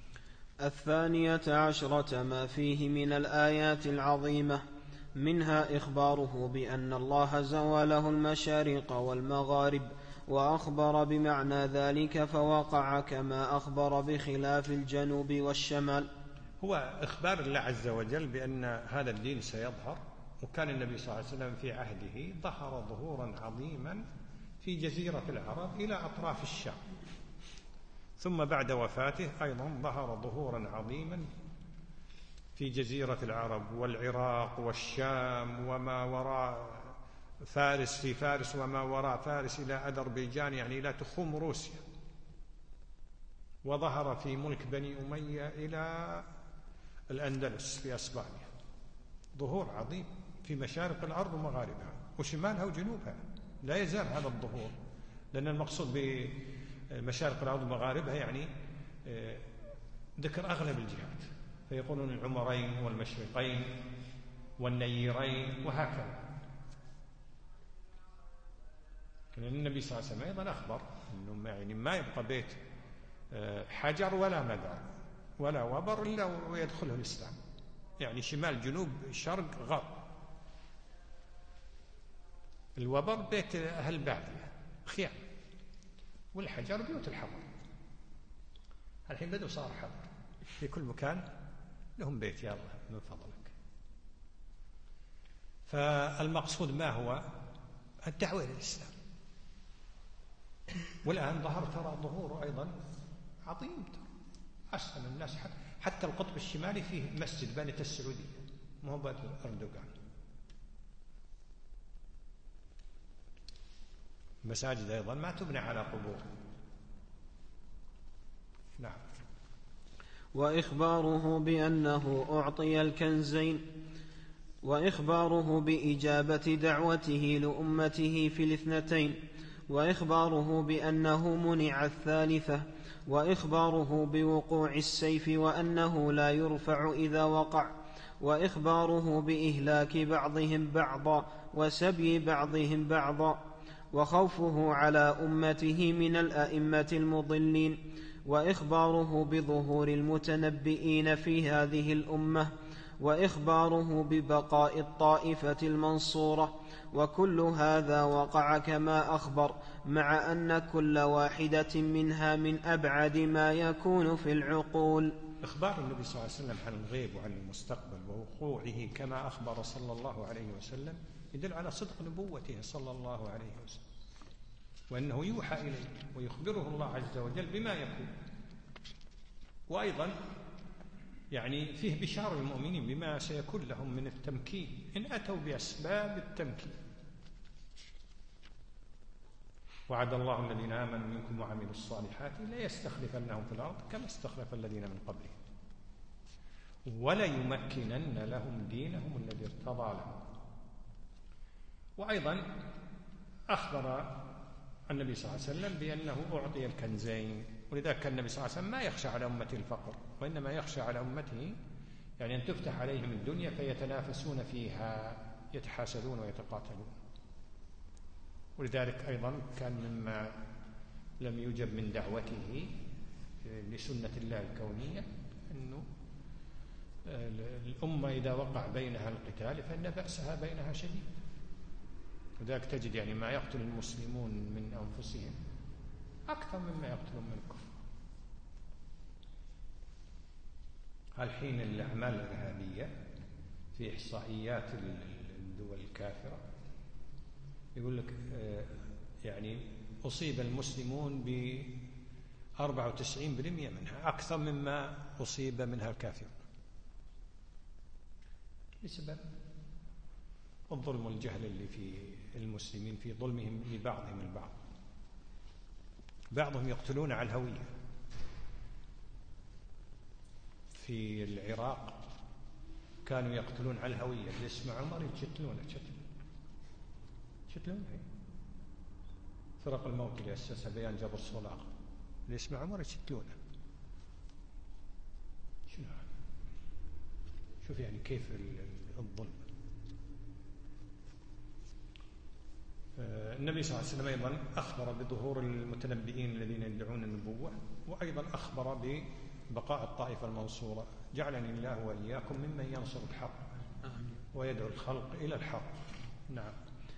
12 ما فيه من الآيات العظيمة، منها إخباره بأن الله زوى له المشارق والمغارب، وأخبر بمعنى ذلك فوقع كما أخبر بخلاف الجنوب والشمال. هو إخبار الله عز وجل بأن هذا الدين سيظهر، وكان النبي صلى الله عليه وسلم في عهده ظهر ظهورا عظيما في جزيرة العرب إلى أطراف الشام، ثم بعد وفاته أيضا ظهر ظهورا عظيما في جزيرة العرب والعراق والشام وما وراء فارس، في فارس وما وراء فارس إلى أذربيجان، يعني إلى تخوم روسيا، وظهر في ملك بني أمية إلى الأندلس في أسبانيا. ظهور عظيم في مشارق الأرض ومغاربها وشمالها وجنوبها، لا يزال هذا الظهور، لأن المقصود بمشارق الأرض ومغاربها يعني ذكر أغلب الجهات، فيقولون العمرين والمشرقين والنيرين وهكذا. لأن النبي صلى الله عليه وسلم أيضا أخبر أنه ما يبقى بيت حجر ولا مدر ولا وبر إلا ويدخله الإسلام، يعني شمال جنوب شرق غرب. الوبر بيت أهل بادية خيام، والحجر بيوت الحضر. الحين بدو صار حضر في كل مكان لهم بيت، يا الله من فضلك. فالمقصود ما هو؟ الدعوة إلى الإسلام. والآن ظهر ترى ظهور أيضا عظيم، أسلم الناس، حتى القطب الشمالي فيه مسجد بنت السعودية، ما هو بنت أردوغان. مساجد أيضا ما تبنى على قبور. نعم. وإخباره بأنه أعطي الكنزين، وإخباره بإجابة دعوته لأمته في الاثنتين، وإخباره بأنه منع الثالثة، وإخباره بوقوع السيف وأنه لا يرفع إذا وقع، وإخباره بإهلاك بعضهم بعضا وسبي بعضهم بعضا، وخوفه على أمته من الأئمة المضلين، وإخباره بظهور المتنبئين في هذه الأمة، وإخباره ببقاء الطائفة المنصورة. وكل هذا وقع كما أخبر، مع أن كل واحدة منها من أبعد ما يكون في العقول. إخبار النبي صلى الله عليه وسلم عن الغيب وعن المستقبل ووقوعه كما أخبر صلى الله عليه وسلم يدل على صدق نبوته صلى الله عليه وسلم، وأنه يوحى إليه ويخبره الله عز وجل بما يكون. وأيضا يعني فيه بشارة للمؤمنين بما سيكون لهم من التمكين إن أتوا بأسباب التمكين. وعد الله الذين آمنوا منكم وعملوا الصالحات ليستخلفنهم في الأرض كما استخلف الذين من قبلهم وليمكنن لهم دينهم الذي ارتضى لهم. وأيضا أخبر النبي صلى الله عليه وسلم بأنه أعطي الكنزين، ولذلك كان النبي صلى الله عليه وسلم ما يخشى على أمته الفقر، وإنما يخشى على أمته يعني أن تفتح عليهم الدنيا فيتنافسون فيها، يتحاسدون ويتقاتلون. ولذلك أيضا كان مما لم يوجب من دعوته لسنة الله الكونية أنه الأمة إذا وقع بينها القتال فإن بأسها بينها شديد. وذلك تجد يعني ما يقتل المسلمون من أنفسهم أكثر مما يقتلون من الكفر. الحين الأعمال الإرهابية في إحصائيات الدول الكافرة يقول لك يعني أصيب المسلمون ب94% منها، أكثر مما أصيب منها الكافرون، بسبب الظلم والجهل اللي في المسلمين في ظلمهم لبعضهم البعض. بعضهم يقتلون على الهوية. في العراق كانوا يقتلون على الهوية، اللي اسمه عمر يقتلونه شتلون هي فرق الموت اللي أسسها بيان جبر صلاغ اللي اسمه عمر يشتلونه. شنو هذا؟ شوف يعني كيف الظلم. النبي صلى الله عليه وسلم أيضا أخبر بظهور المتنبئين الذين يدعون النبوة، وأيضا أخبر ببقاء الطائفة المنصورة. جعلني الله وإياكم ممن ينصر الحق ويدعو الخلق إلى الحق. نعم.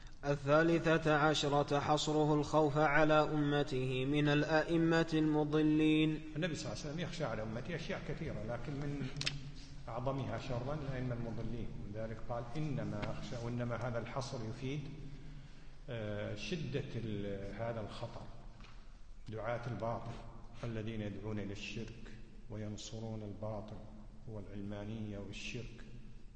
13 حصره الخوف على أمته من الأئمة المضلين. النبي صلى الله عليه وسلم يخشى على أمته أشياء كثيرة، لكن من أعظمها شرا الأئمة المضلين، ولذلك قال إنما أخشى. وإنما هذا الحصر يفيد شدة هذا الخطر. دعاة الباطل الذين يدعون إلى الشرك وينصرون الباطل والعلمانية والشرك،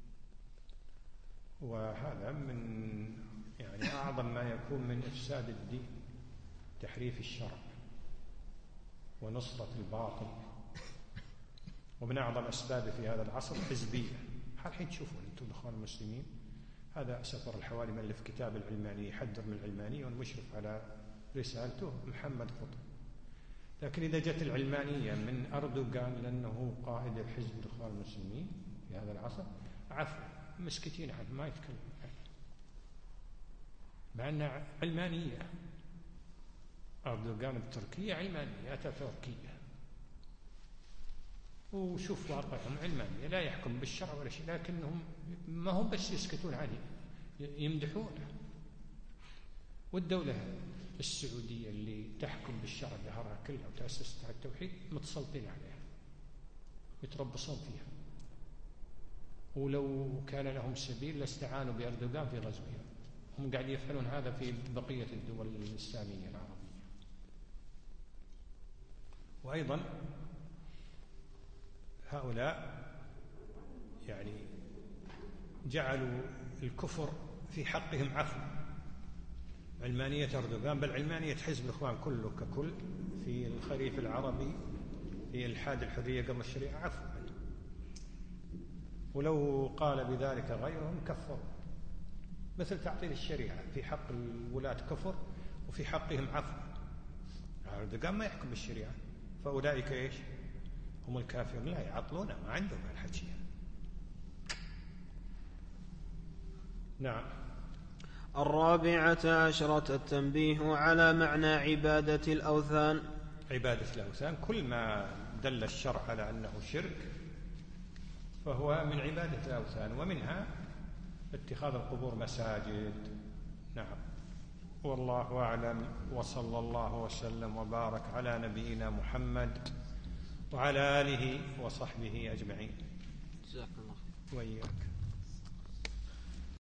وهذا من يعني أعظم ما يكون من إفساد الدين، تحريف الشرع ونصرة الباطل. ومن أعظم أسباب في هذا العصر حزبية. الحين تشوفون أنتم الإخوان المسلمين، هذا سفر الحوالي من ألف كتاب العلمانية، يحذر من العلمانية، والمشرف على رسالته محمد قطب. لكن إذا جت العلمانية من أردوغان لأنه قائد الحزب الإخوان المسلمين في هذا العصر، عفوا مسكتين عاد ما يتكلم، مع أنها علمانية. أردوغان بتركيا علمانية، تركيا، وشوف واقعهم علمانية، لا يحكم بالشرع ولا شيء، لكنهم ما هم بس يسكتون عليه، يمدحونه. والدولة السعودية اللي تحكم بالشرع ظهرها كلها وتأسست على التوحيد متسلطين عليها، يتربصون فيها، ولو كان لهم سبيل لاستعانوا بأردوغان في غزوها. هم قاعد يفعلون هذا في بقية الدول الإسلامية العربية. وأيضا هؤلاء يعني جعلوا الكفر في حقهم عفو. علمانية أردوغان، بل علمانية حزب الإخوان كله ككل في الخريف العربي في إلحاد الحرية قبل الشريعة عفو، ولو قال بذلك غيرهم كفروا. مثل تعطيل الشريعة في حق الولاة كفر وفي حقهم عفو. أردوغان ما يحكم بالشريعة، فأولئك إيش؟ هم الكافرون. لا يعطلون، ما عندهم الحكي. نعم. 14 التنبيه على معنى عبادة الأوثان. عبادة الأوثان كل ما دل الشرع على أنه شرك فهو من عبادة الأوثان، ومنها اتخاذ القبور مساجد. نعم. والله أعلم، وصلى الله وسلم وبارك على نبينا محمد وعلى آله وصحبه أجمعين. جزاك الله. وإياك.